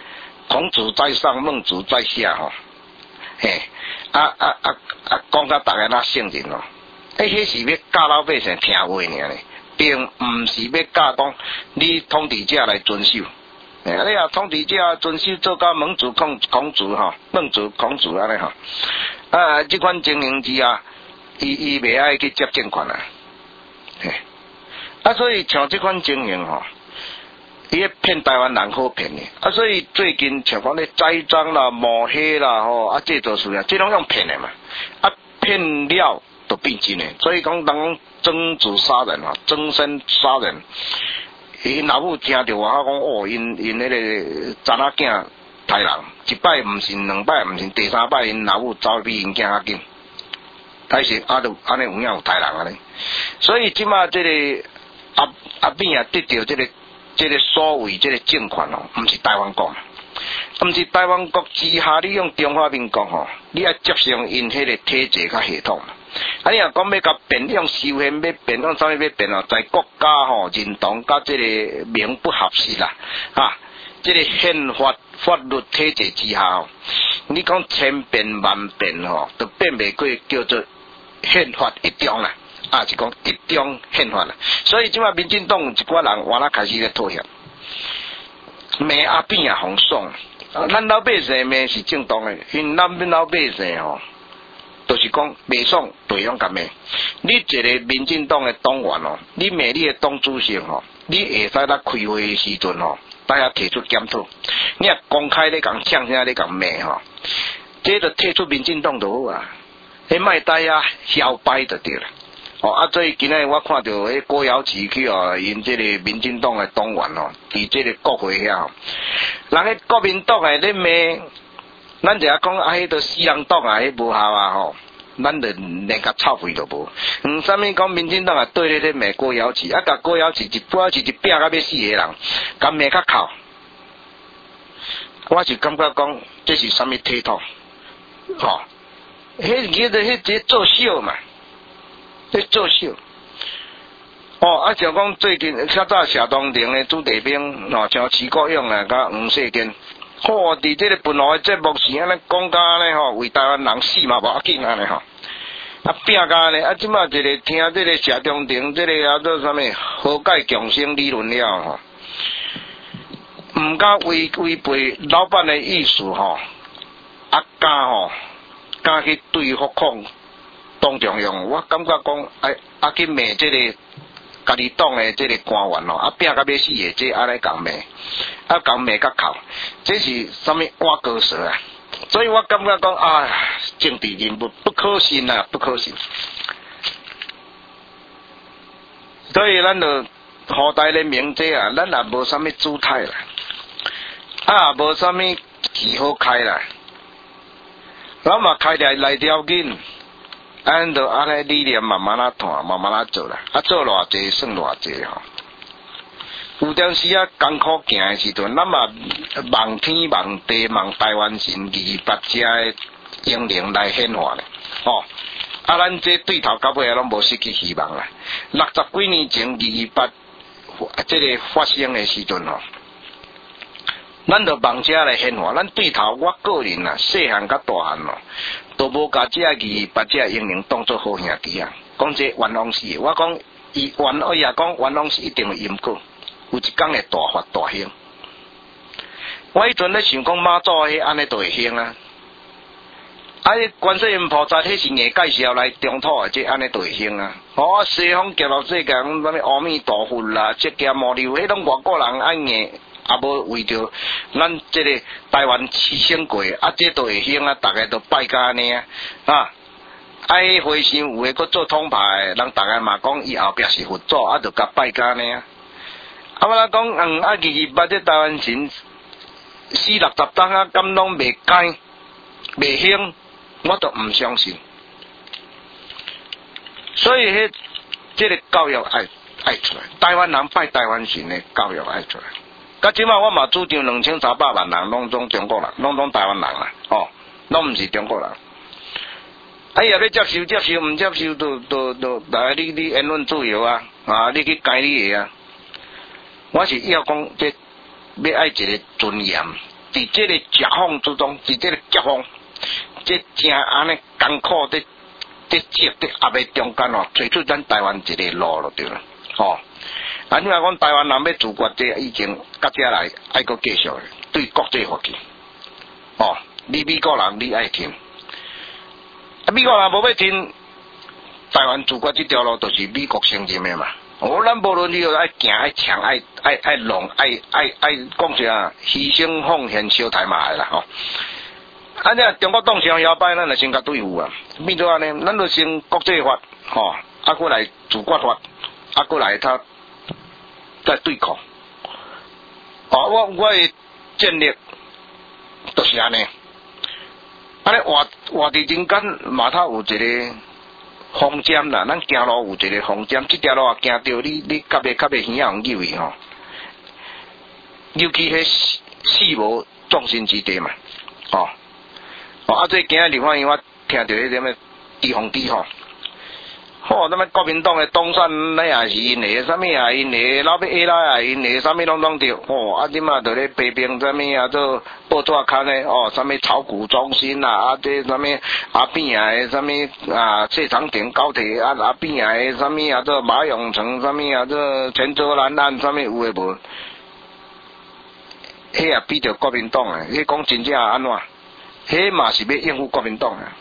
孔子在上，孟子在下吼，嘿，啊啊啊啊，讲甲大家那圣人哦，诶，迄是要教老百姓听话尔咧，并毋是要教讲你统治者来遵守。哎，你啊统治者遵守做到孟子、孔孔子吼，孟子、孔子安尼吼，啊，即款经营之下，伊伊袂爱去接政权啊，嘿，啊，所以像即款经营吼。伊个骗台湾人好骗的，啊，所以最近像讲咧栽赃啦、抹黑啦，吼，啊，这都是啊，这拢用骗的嘛，啊，骗了都变真的，所以讲当曾子杀人啊，曾参杀人，伊老母听到我讲哦，因因迄个查仔囝杀人，一摆毋是两摆毋是第三摆，因老母走比因囝较紧，但是啊，都安尼有影有杀人安尼，所以即马这个阿阿扁也得到这个。这个所谓这个政权哦，毋是台湾国，毋是台湾国之下，你用中华民国吼，你要接受因迄个体制甲系统。啊，你若讲要甲变用修宪，要变用啥物要变哦，在国家吼认同甲这个名不合适啦，啊，这个宪法法律体制之下吼，你讲千变万变吼，都变袂过叫做宪法一中啦。啊，是讲一中宪法啦，所以即马民进党一寡人原来开始咧妥协，骂阿扁也红爽，啊，咱老百姓骂是正当的，因咱老百姓吼，都、就是讲骂爽对方甲骂，你一个民进党的党员哦，你骂你的党主席吼，你会使咱开会的时阵吼，大家提出检讨，你若公开咧讲呛声咧讲骂吼，这就退出民进党就好啊，你莫大家嚣摆就对了。哦，啊！所以今日我看到迄郭瑶琪去哦，因这个民进党的党员哦，伫这个国会遐，人迄国民党诶咧骂，咱就讲啊，迄个死人党啊，迄无效啊吼，咱就连甲臭屁都无。嗯，啥物讲民进党啊对咧咧骂郭瑶琪，啊，甲郭瑶琪一郭瑶琪一拼甲要死个人，甲骂较哭，我是感觉讲这是啥物体统？吼，迄叫做迄个作秀嘛。在作秀，哦，啊，像讲最近较早谢东庭的朱地兵，哦，像徐国勇啊，甲黄世坚，哦，伫这个本来的节目是安尼讲甲安尼吼，为台湾人死嘛无要紧安尼吼，啊，拼甲安尼，啊，即马一个听这个谢东庭这个啊做啥物和解共生理论了吼，毋敢违违背老板的意思吼，啊，敢吼，敢去对福控。党中央，我感觉讲，哎，啊去骂这个家己党的这个官员咯，啊拼甲要死的，这安尼讲骂，啊讲骂甲哭，这是啥物挖高手啊？所以我感觉讲啊，政治人物不可信啊，不可信。所以咱就后代的名这啊，咱也无啥物姿态啦，啊无啥物旗好开啦，咱嘛开来来条紧。按着安尼理念慢慢啊谈，慢慢啊做啦，啊做偌济算偌济吼。有阵时啊艰苦行的时阵，咱嘛望天望地望台湾神二八遮的英灵来显化咧，吼、哦。啊，咱这对头到尾啊拢无失去希望啦。六十几年前二八这个发生的时阵吼，咱就望遮来显化。咱对头我个人啊，细汉甲大汉咯。都无甲这二八这英灵当作好兄弟啊！讲这冤枉事，我讲伊冤，我也讲冤枉事一定会因果，有一天会大发大兴。我迄阵咧想讲妈祖迄安尼都会兴啊！啊，观世音菩萨迄是硬介绍来中土的，这安尼都会兴啊！哦，西方极乐世界讲啥物阿弥陀佛啦，释迦牟尼，迄种外国人安硬。啊，无为着咱这个台湾起升过，啊，这都会兴啊，大家都拜甲安尼啊，啊，爱回心有诶，搁做通牌，人大家嘛讲伊后壁是佛祖，啊，就甲拜甲安尼啊。啊，我讲嗯，啊，二二八这台湾神四六十当啊，咁拢未改未兴，我都唔相信。所以迄这个教育爱爱出来，台湾人拜台湾神的教育爱出来。甲即马我嘛主张两千三百万人拢总中国人，拢总台湾人啦，哦，拢毋是中国人。啊，也要接受接受，毋接受都都都，来你你言论自由啊，啊，你去改你的啊。我是要讲这要爱一个尊严， 伫这个夹缝之中，伫这个夹缝，这正安尼艰苦的。伫接伫压力中间哦，找出咱台湾一个路就对了，吼、哦。啊，你若讲台湾人要自决，这已经到遮来爱阁继续对国际发起，哦，你美国人你爱听，啊，美国人无要听，台湾自决这条路就是美国承认的嘛。哦，咱无论你要爱行爱抢爱爱爱弄爱爱爱讲啥，牺牲奉献小台嘛啦，吼、哦。啊！这中国党上摇摆，咱就先甲对付啊。变做安尼，咱就先国际法，吼、哦，啊，过来自决法，啊，过来他再对抗。哦，我我的战略就是安尼。安尼活活伫人间嘛，头有一个风尖啦，咱行路有一个风尖，这条路啊行到你你较袂较袂耳红入去吼。尤其迄死无壮心之地嘛，哦。哦，啊！最今日立法院我听到迄什么地方地吼，吼，那么国民党的东山那也是因的，啥物也因的，老爸下来也因的，啥物拢拢着，哦，啊！即马着咧批评啥物啊，做报纸刊的，哦，啥物炒股中心啊，啊，这啥物啊边啊的啥物啊，谢长廷高铁啊，啊边啊的啥物啊，做马永成啥物啊，做泉州南岸啥物有诶无？迄也比着国民党诶，迄讲真正安怎？迄嘛是要应付国民党啊！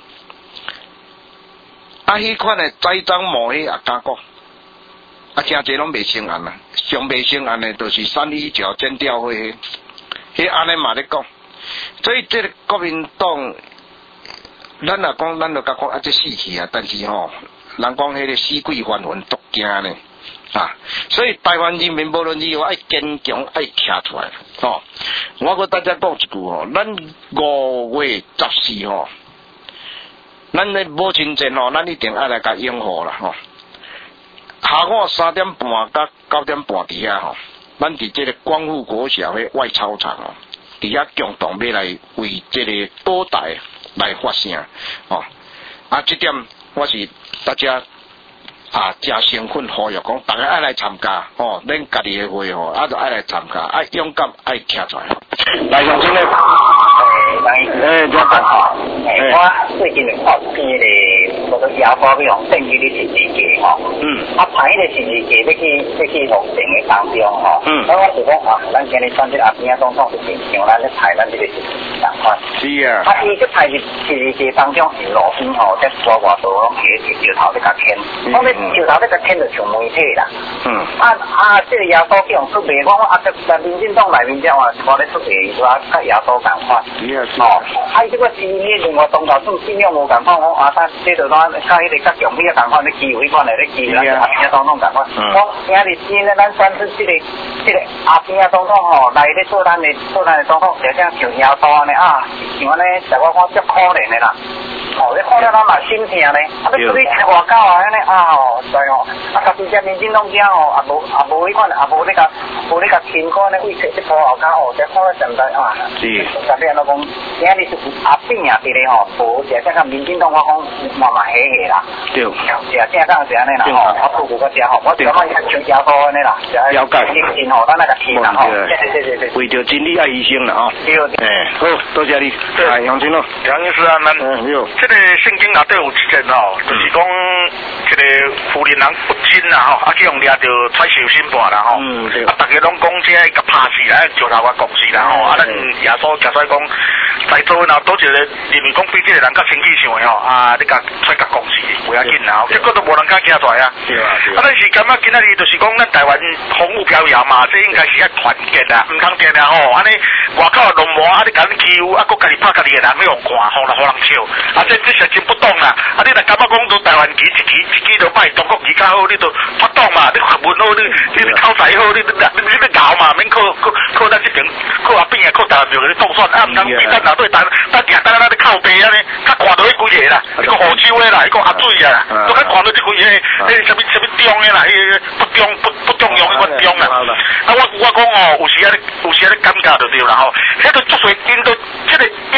啊，迄款诶栽赃冒迄也敢讲，啊，真侪拢未成案啊！上未成案诶，就是三一九剪掉会，迄安尼嘛咧讲。所以这个国民党，咱若讲，咱就甲讲啊，这死去啊！但是吼，人讲迄个死鬼还魂独惊呢啊！所以台湾人民无论如何爱坚强，爱徛出来吼。我搁大家讲一句吼，咱五月十四吼，咱咧母亲节吼，咱一定爱来甲拥护啦吼。下午三点半到九点半伫遐吼，咱伫这个光复国小的外操场哦，伫遐共同要来为这个保台来发声哦。啊，这点我是大家。啊，真兴奋，呼吁讲，大家爱来参加哦，恁家己的会哦，啊，就爱来参加，爱勇敢，爱站出来。来，乡亲咧，诶，怎讲？诶， 我最近看见咧，嗰個亞波嗰種正義的電視劇吼，嗯，啊，拍迄個電視劇要去要去紅城嘅當中吼，嗯，所以我就講啊，咱今日選這阿邊啊總統就正像咱咧拍咱這個電視劇同款。 是啊。 啊，伊喺拍嘅電視劇當中是路邊吼，即係外外道攏起石頭咧甲牽，我咧石頭咧甲牽就上媒體啦。嗯。啊啊，這個亞波嗰種出嚟，我啊，在民進黨內面之後啊，我咧出嚟話甲亞波同款。是啊。哦，啊，這個是呢另外總統總盡量無同款，我啊，但這度咱甲迄個甲強美啊同款咧機會款嚟咧機會啦，阿邊啊總統同款。我今日今日咱選出這個這個阿邊啊總統吼來咧做咱的做咱的總統，就像像亞波安尼啊，像安尼，實我講足可憐的啦。哦，你看了咱嘛心疼咧，啊，你出去外口啊，安尼啊吼，對吼，啊，家己只民進黨囝吼，也無也無迄款，也無咧甲無咧甲辛苦咧為這這鋪後骹哦，這看了實在啊，是，特別安怎講，今日是阿邊啊，佇咧吼，無就像甲民進黨我講嘛嘛黑黑啦，對，是啊，正講是安尼啦吼，我報告個正吼，我就講像亞波安尼啦，了解，認真吼，咱那個天啦吼，對對對對， 為着真理愛犧牲啦吼， 對， 誒，好，多謝你，係楊清咯， 楊醫師啊，咱嗯有。这个聖經內底有一節吼，就是講這個婦人人不貞啦吼，啊去用掠着揣受審判啦吼，啊大家攏講這個甲拍死啦，石頭甲講死啦吼，啊咱耶穌假使講在座若倒一個人民講比這個人較清氣上的吼，啊你甲揣甲講死，不要緊啦，結果都無人敢行出來啊，啊咱是感覺今仔日就是講咱台灣風雨飄搖嘛，這應該是要團結啦，唔通定啦吼，安尼外口龍魔啊你甲你欺負，啊佫家己拍家己的人要互看，互人互人笑，啊這這是真不懂啦，啊你若感覺講到台灣旗一旗一支就擺中國旗較好，你就發動嘛，你學文好，你你口才好，你你你你咬嘛，免靠靠靠咱這邊靠後邊啊，靠台灣廟嗰啲當選，啊唔通比咱後對單單行單咱咧靠背啊呢，較看到迄幾個啦，迄個河州的啦，迄個阿水啊，都較看到這幾個，迄什麼什麼中的啦，迄不中不不中用迄款中啊，啊我我講哦，有時啊有時啊感覺就對啦吼，迄個足水因都這個因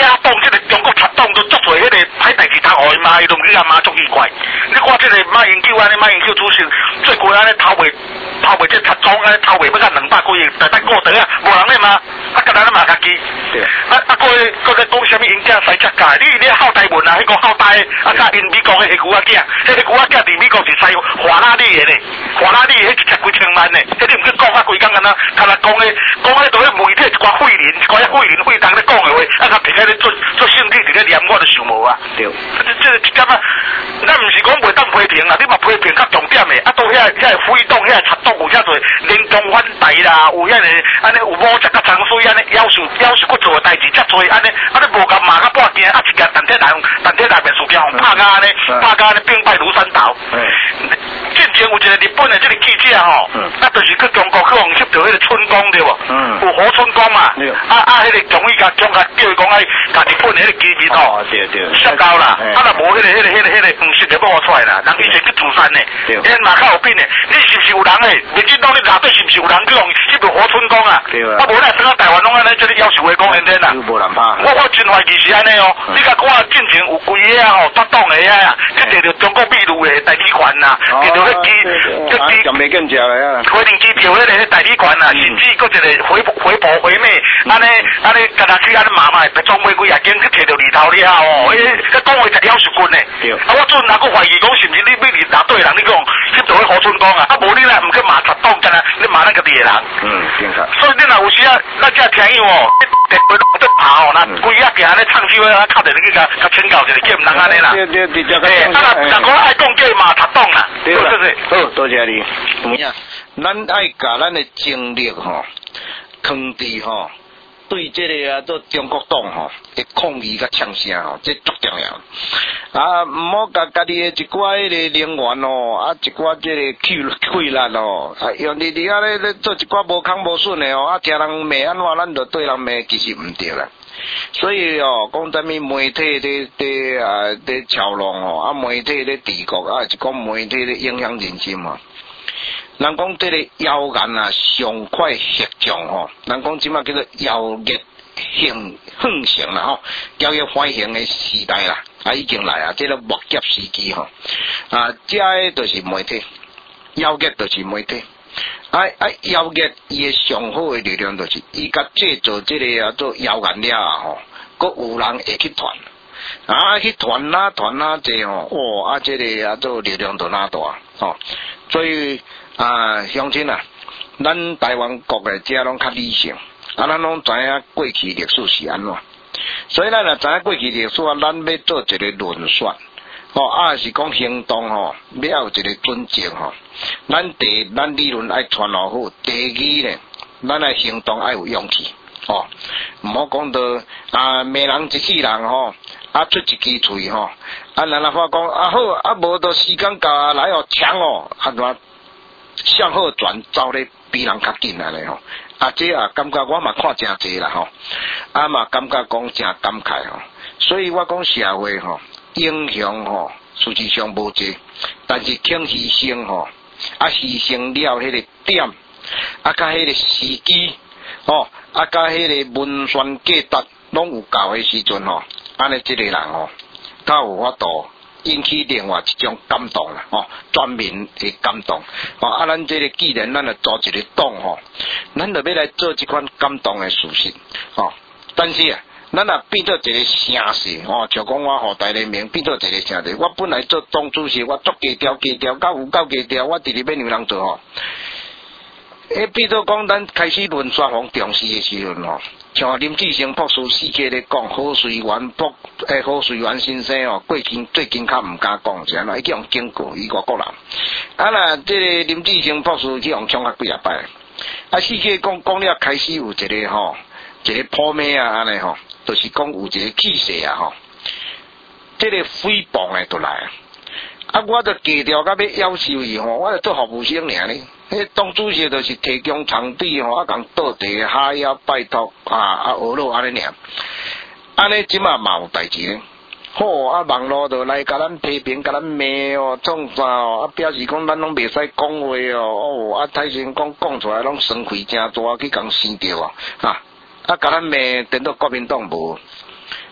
亚党这个中国插党都做做迄个歹代志读互伊妈，伊都唔去甲妈足奇怪。你看这个马英九安尼，马英九主席最贵安尼头尾头尾这插总安尼头尾要甲两百几亿，台北过长啊，无人咧嘛，啊甲咱咧嘛家己。啊啊，个个个讲啥物因囝使食价？你你好台文啊，迄个好台，啊甲因美国迄个牛仔囝，迄个牛仔囝伫美国是使华拉利的咧，华拉利迄一十几千万咧，迄你唔去讲啊，规工安那，他来讲诶，讲迄度迄媒体一寡废人，一寡遐废人废人咧讲诶话，啊甲平喺咧做做性体伫咧念，我就想无啊。对，这这一点啊，咱唔是讲袂当批评啦，你嘛批评较重点诶，啊到遐遐非党遐插党有遐侪联共反台啦，有遐个安尼有武则甲长水安尼要求要求。做代志遮多，安尼，啊你无甲骂甲半件，啊一件陈铁男陈铁内面事件互拍甲安尼，拍甲安尼兵败如山倒。之前有一个日本的这个记者吼，啊就是去中国去互翕到迄个春宫对无？有火春宫嘛？啊啊，迄个终于甲中甲叫伊讲爱甲日本的迄个机密吼，摔到啦，啊若无迄个迄个迄个迄个黄色就摸出来啦，人以前去自杀呢，因嘛较有病的，你是不是有人诶？民进党你哪对是不是有人去互翕到火春宫啊？啊无咱整个台湾拢安尼即个要求的讲。我我真怀疑是安尼哦，你甲看进前有规个啊吼，发动的啊，去摕到中国秘鲁的代理权呐，摕到迄机，迄机就没更加了呀。回程机票迄个代理权呐，甚至搁一个回回婆回妹，安尼安尼，甲他去安尼骂骂，白装玫瑰啊，竟去摕到里头了哦，迄个讲话才要求棍呢。啊，我阵若搁怀疑讲是毋是你要你答对人，你讲翕到迄何春光啊，啊无你来毋去骂插党，干那你骂咱家己的人。嗯，正确。所以你若有时啊，咱遮听友哦。回到在爬哦，那规啊行咧唱首啊，靠着你去甲甲请教一下，叫唔能安尼啦。对对对，哎，啊，若讲爱讲叫嘛，读懂啦。对对对，好，多谢你。 嗯呀，咱爱甲咱的精力吼，放伫吼，对这个啊，做中国党吼的抗议甲呛声吼，这足重要。啊，唔好甲家己的一寡迄个能源哦，啊一寡这个气气力哦，啊用伫伫遐咧咧做一寡无康无顺的哦，啊听人骂安怎，咱就对人骂，其实唔对啦。所以哦，讲啥物媒体咧咧啊咧操弄哦，啊媒体咧治国啊，是讲媒体咧影响人心嘛。人讲这个谣言啊，上快实状吼，人讲即马叫做谣言兴盛行啦吼，谣言欢迎的时代啦。啊，已经来啊！这个末劫时期吼，啊，这个就是媒体，妖孽就是媒体，啊啊，妖孽伊个上好的力量就是伊甲制造这个啊做谣言了啊吼，佮有人会去传，啊去传啊传啊这吼，哇啊这个啊做力量就哪大吼，所以啊乡亲啊，咱台湾国的这拢较理性，啊咱拢知影过去历史是安怎。所以咱若知影过去历史啊，咱要做一个论选，吼啊是讲行动吼，要有一个准则吼。咱第咱理论爱传落好，第二咧，咱爱行动爱有勇气，吼，唔好讲到啊骂人一世人吼，啊出一支嘴吼，啊人若话讲啊好啊无到时间到来哦抢哦，啊怎向后转走咧比人较紧安尼吼。啊，这啊，感觉我嘛看真济啦吼，啊嘛感觉讲真感慨吼，所以我讲社会吼，英雄吼，实际上无济，但是肯牺牲吼，啊牺牲了迄个点，啊甲迄个时机，吼，啊甲迄个文宣价值拢有够的时阵吼，安尼即个人吼，较有法度。引起另外一种感动啦，吼，全民的感动，吼，啊，咱这个既然咱来做一个党吼，咱就要来做这款感动的事情，吼，但是啊，咱若变做一个城市，吼，就讲我互大人民变做一个城市，我本来做党主席，我做低调低调，到有够低调，我直直要让人做吼，诶，变做讲咱开始论刷方重视的时阵吼。像林志成博士世界咧讲，好水源博诶，好水源先生哦，过去最近较毋敢讲，是安怎？伊去用经过伊外国人，啊啦，这个林志成博士去用抢啊几啊摆，啊世界讲讲了开始有一个吼，一个破灭啊安尼吼，就是讲有一个气势啊吼，这个诽谤诶都来啊，啊我着低调甲要要求伊吼，我着做服务生尔呢。迄党主席就是提供场地吼，啊，共倒地哈要拜托啊啊，学咯安尼尔，安尼即马嘛有代志咧。好啊，网络就来甲咱批评，甲咱骂哦，创啥哦，啊表示讲咱拢袂使讲话哦，哦啊，泰先讲讲出来拢生气真大，去共生着啊，啊，啊甲咱骂，等到国民党无，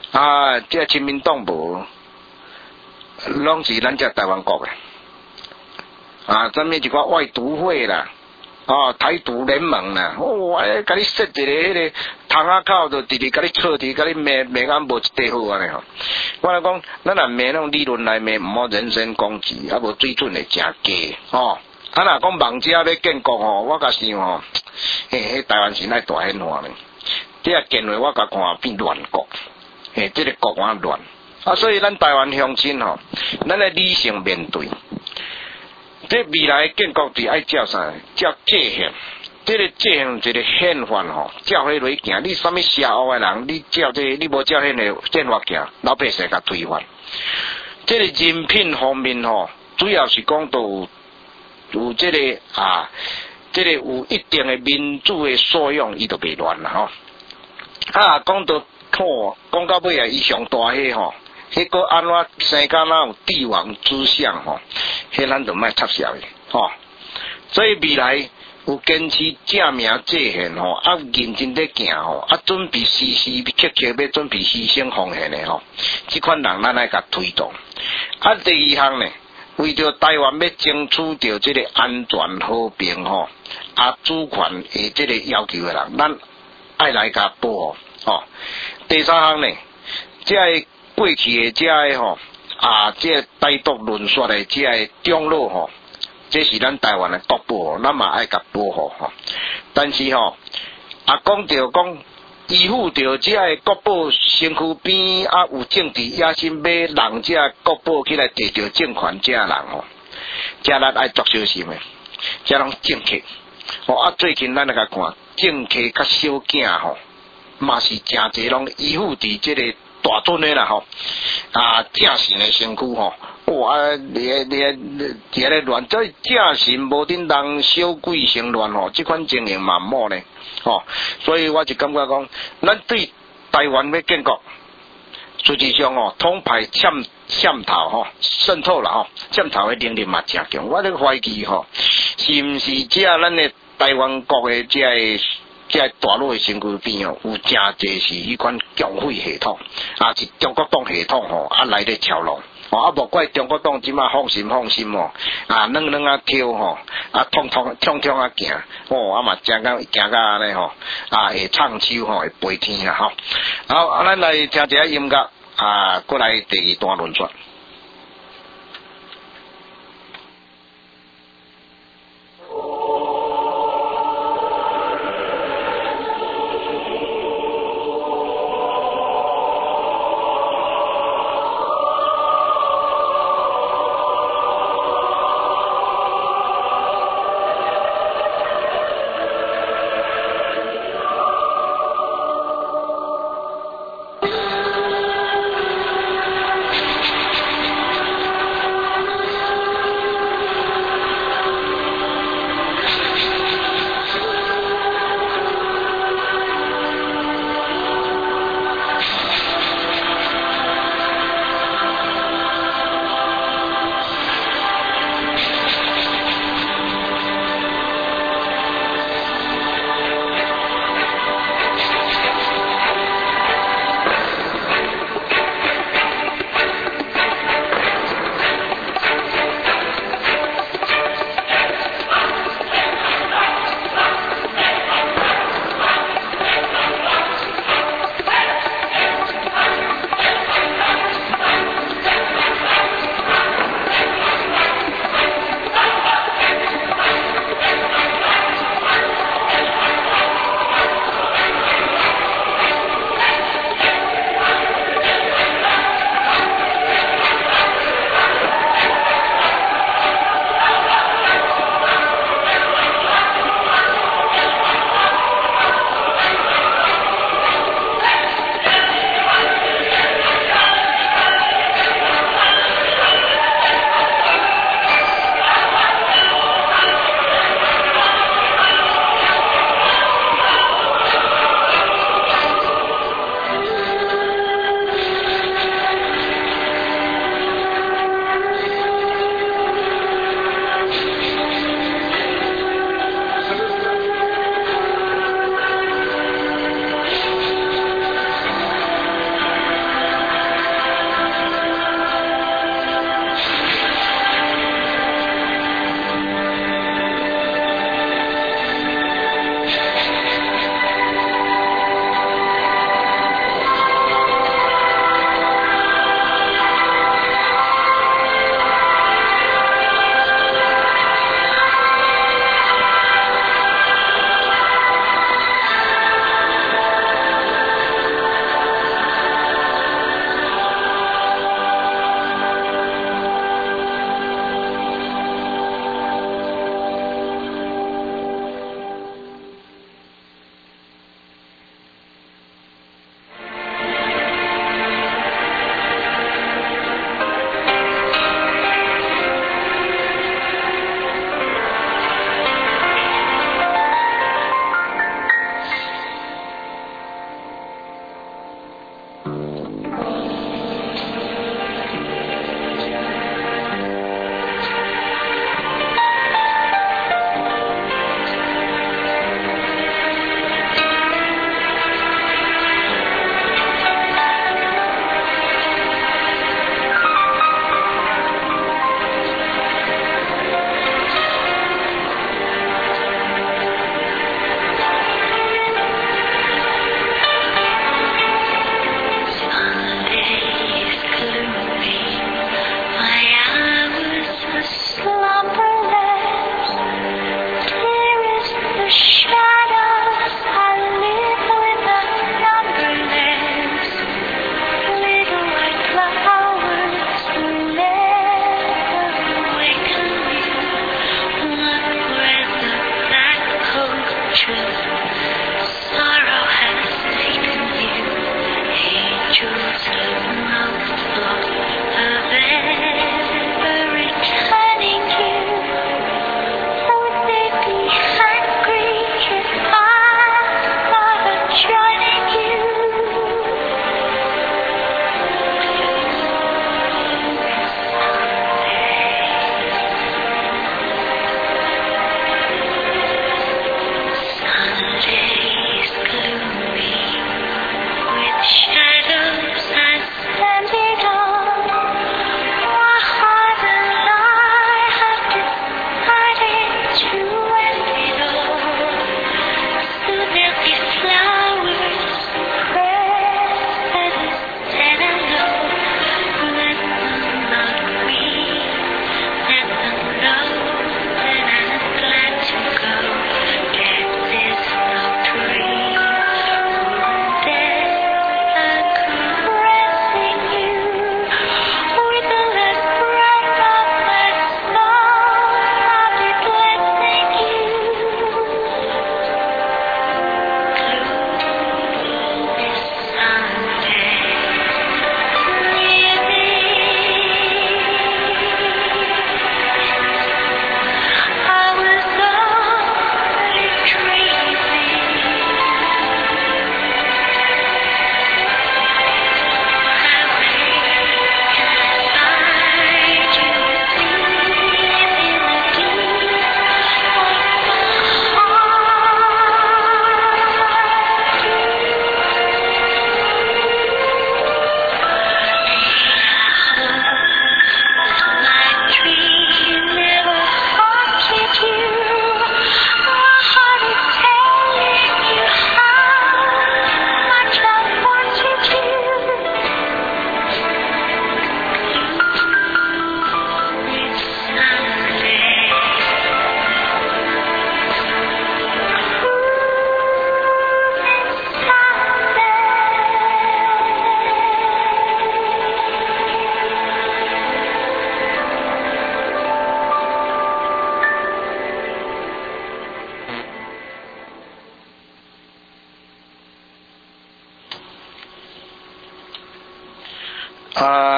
啊，这亲民党无，拢是咱这台湾国的。啊，咱们一个外独会啦，哦，台独联盟啦，哦，哎，甲你设一个迄个窗仔口，就直直甲你错伫，甲你骂骂甲无一地好安尼吼。我来讲，咱若骂那种理论来骂，毋好人身攻击，啊无水准会诚低哦。啊，若讲妄者要建国吼，我甲想吼，嘿，迄台湾是爱大显化咧。这啊建话我甲看变乱国，嘿，这个国王乱啊，所以咱台湾乡亲吼，咱来理性面对。这未来建国是爱照啥？照界限。这个界限一个宪法吼，照迄落行。你什么邪恶的人，你照这个，你无照迄个宪法行，老百姓甲推翻。这个人品方面吼，主要是讲到有有这个啊，这个有一定的民主的素养，伊就袂乱啦吼。啊，讲到看，讲到尾啊，伊上大迄吼。迄个安怎生甲那有帝王之相吼，迄咱就莫插手的吼。所以未来有坚持正名界限吼，啊认真咧行吼，啊准备时时刻刻要准备牺牲奉献的吼，即款人咱爱甲推动。啊第二项呢，为着台湾要争取着即个安全和平吼，啊主权的即个要求的人，咱爱来甲保护吼。第三项呢，即个过去的这个吼啊，这台独论述的这个长老吼，这是咱台湾的国宝，咱嘛爱甲保护吼。但是吼啊，讲着讲依附着这个国宝身躯边啊有政治野心，要让这国宝起来摕着政权，这人吼，这咱爱作小心的，这拢政客。哦啊，最近咱来甲看政客甲小囝吼，嘛是诚侪拢依附伫这个。大尊的啦吼，啊正神的身躯吼，哇！你你你咧乱，这正神无顶当小鬼成乱吼，这款情形嘛唔好呢吼，所以我就感觉讲，咱对台湾要建国，实际上吼，统派潜渗透吼，渗透啦吼，渗透的能力嘛诚强，我咧怀疑吼，是毋是这咱的台湾国的这个？这大陆的身躯边哦，有真侪是迄款共匪系统，啊是中国党系统吼，啊来咧操弄，哦啊无怪中国党即马放心放心哦，啊软软啊跳吼，啊通通通通啊行，哦啊嘛正讲行到安尼吼，啊会唱秋吼会飞天啦吼，好啊咱来听一下音乐啊，过来第二段论述。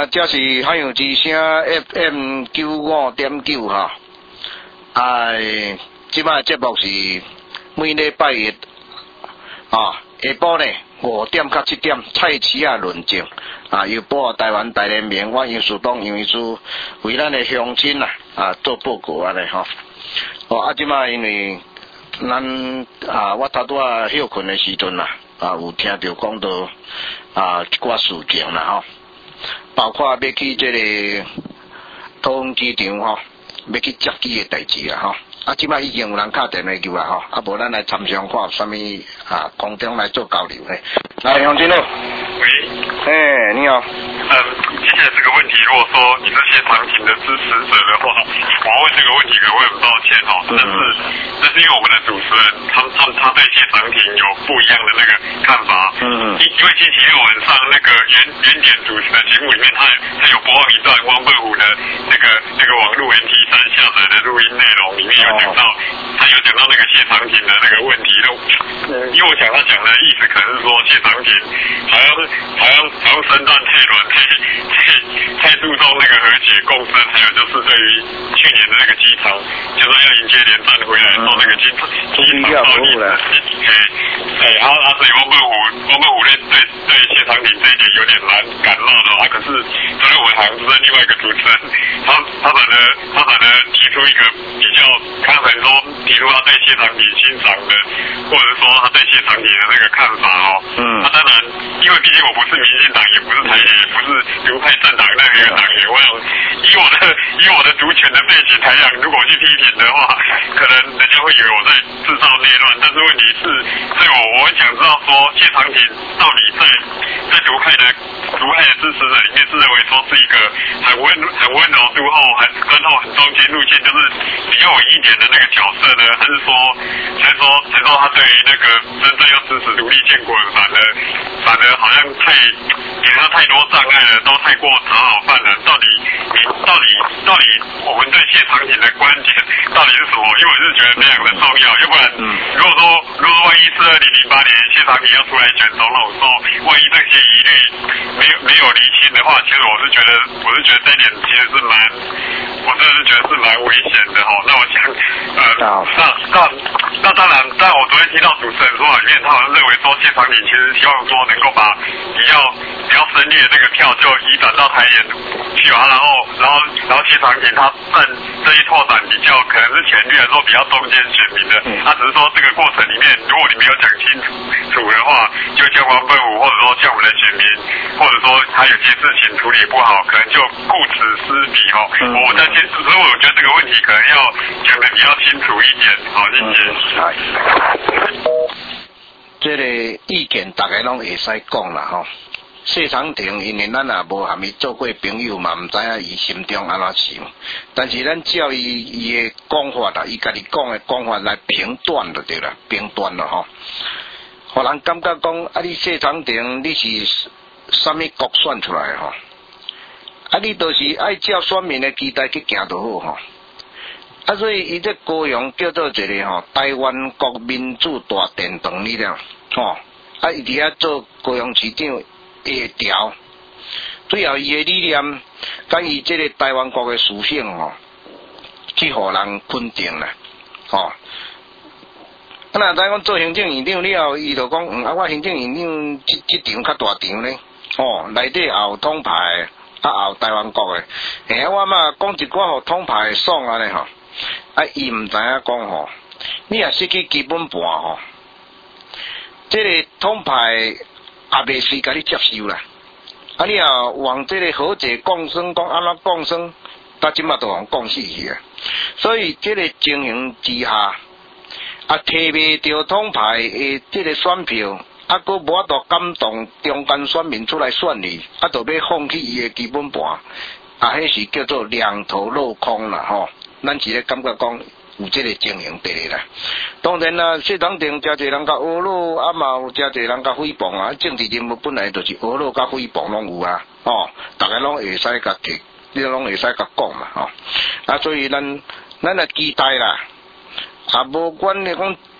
啊，这是海洋之声 F M 九五点九哈。哎，即摆节目是每礼拜日啊下晡呢五点到七点蔡市啊论证啊，由播台湾大联盟我杨树东杨秘书为咱的乡亲啊啊做报告安尼吼。哦啊，即摆因为咱啊我头拄啊休困的时阵啊啊有听到讲到啊一寡事情啦吼。包括要去这个桃园机场吼，要去接机的代志啊吼，啊，即摆已经有人打电话叫啊吼，啊，无咱来参详看有啥物啊空中来做交流嘞。来，杨金路。 喂。 哎，你好。 嗯，接下来这个问题，如果说你是谢长廷的支持者的话，我要问这个问题可能会很抱歉哦，但是但是因为我们的主持人他他他对谢长廷有不一样的那个看法，嗯嗯，因因为星期六晚上那个原原点主持的节目里面，他他有播放一段汪笨虎的那个那个网络 M P 三 下载的录音内容，里面有讲到、哦、他有讲到那个谢长廷的那个问题，因为我想他讲的意思可能是说谢长廷好像是好像好像身段太软太太太注重那个和解共生，还有就是对于去年的那个机场，就说要迎接连战回来做那个机场机场到底，哎哎，然后他所以汪笨虎汪笨虎对对对谢长廷这一点有点难感冒的啊，可是昨天我们好像是在另外一个主持人，他他反而他反而提出一个比较，他可能说提出他对谢长廷欣赏的，或者说他对谢长廷的那个看法哦，嗯，那、啊、当然，因为毕竟我不是民进党，也不是台也不是独派政党那一个党员，我想以我的以我的族群的背景台样，如果去批评的话，可能人家会以为我在制造内乱，但是问题是，所以我我很想知道说谢长廷到底在在独派的独派的支持者里面是认为说是一个很温很温柔敦厚很敦厚很中间路线，就是比较稳一点的那个角色呢，还是说还是说还是说他对于那个真正要支持独立建国反而反而好像太给他太多障碍了，都太过讨好饭了，到底你到底到底我们对谢长廷的观点到底是什么？因为我是觉得非常的重要，要不然如果说如果说万一是二零零八年谢长廷要出来选总统的时候，万一这些疑虑没有没有厘清的话，其实我是觉得我是觉得这一点其实是蛮，我真的是觉得是蛮危险的哈。那我想呃那那那当然，但我昨天听到主持人说里面，他好像认为说谢长廷其实希望说能够把比较比较深绿的那个票就移转到台盐去啊，然后然后然后谢长廷他占这一拓展比较可能是前绿来说比较中间选民的，他只是说这个过程里面，如果你没有讲清楚的话，就叫汪笨虎或者说叫我们的选民，或者说他有些事情处理不好，可能就顾此失彼哈。我在所以我觉得这个问题可能要讲得比较清楚一点。好，谢谢。 这个意见大家拢会使讲啦吼。谢长廷因为咱也无含伊做过朋友嘛，唔知影伊心中安怎想。但是咱照伊伊的讲法啦，伊家己讲的讲法来评断就对啦，评断了吼。互人感觉讲啊，你谢长廷你是啥物国选出来吼？啊，你都是爱照选民的期待去行就好吼。啊，所以伊这高雄叫做一个吼台湾国民主大殿堂里了吼。啊，伊伫遐做高雄市长下调，最后伊的理念，甲伊这个台湾国的属性吼，去互人肯定啦，吼。啊，若知讲做行政院长了，伊就讲，嗯，啊，我行政院长即即场较大场咧，吼，内底也有统派，啊，也有台湾国的，嘿，我嘛讲一寡互统派爽安尼吼。啊，伊唔知影讲吼，你若失去基本盘吼，这个统派也未随甲你接受啦。啊，你若往这个和解共生，讲安怎共生，到即马都往共死去啊。所以这个情形之下，啊，摕袂到统派的这个选票，啊，佫无法度感动中间选民出来选你，啊，就要放弃伊的基本盘，啊，迄是叫做两头落空啦吼。咱是咧感觉讲有这个情形伫咧啦。当然啦，谢长廷真侪人甲恶路，啊嘛有真侪人甲诽谤啊。政治人物本来就是恶路甲诽谤拢有啊，哦，大家拢会使甲提，你拢会使甲讲嘛，吼、哦。啊，所以咱咱也期待啦，啊，无管你讲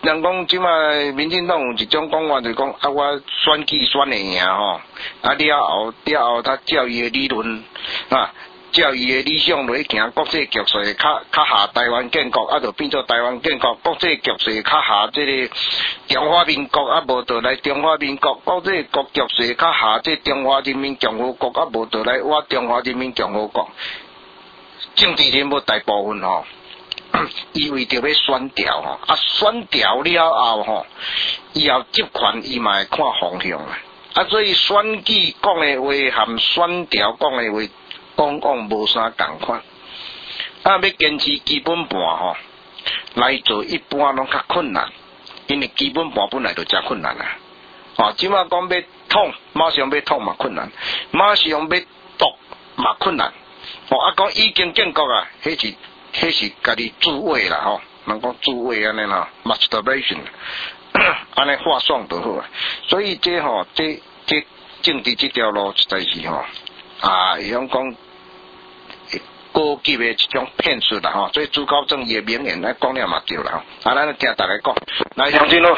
人讲即摆民进党有一种讲法，就是讲啊，我选举选会赢吼，啊了后了后，他照伊的理论啊。照伊的理想来行，国际局势较较下台湾建国，啊，就变做台湾建国；国际局势较下，即个中华民国，啊，无就来中华民国；国际国局势较下，即中华人民共和国，啊，无就来我中华人民共和国。政治人物大部分吼，伊为着要选调吼，啊，选调了后吼，以后集权伊嘛会看方向啊，啊，所以选举讲的话含选调讲的话。往往无啥共款，啊！要坚持基本盘吼，来做一般拢较困难，因为基本盘本来就真困难啊！哦，即马讲要统，马上要统嘛困难，马上要夺嘛困难。哦，啊讲已经建国啊，迄是迄是家己自卫啦吼，人讲自卫安尼啦 ，masturbation， 安尼化爽就好啊。所以这吼，这这政治这条路实在是吼。啊，伊种讲高级的一种骗术啦吼，所以朱高正也名言来讲了嘛对啦吼。啊，咱听大家讲，来杨金路，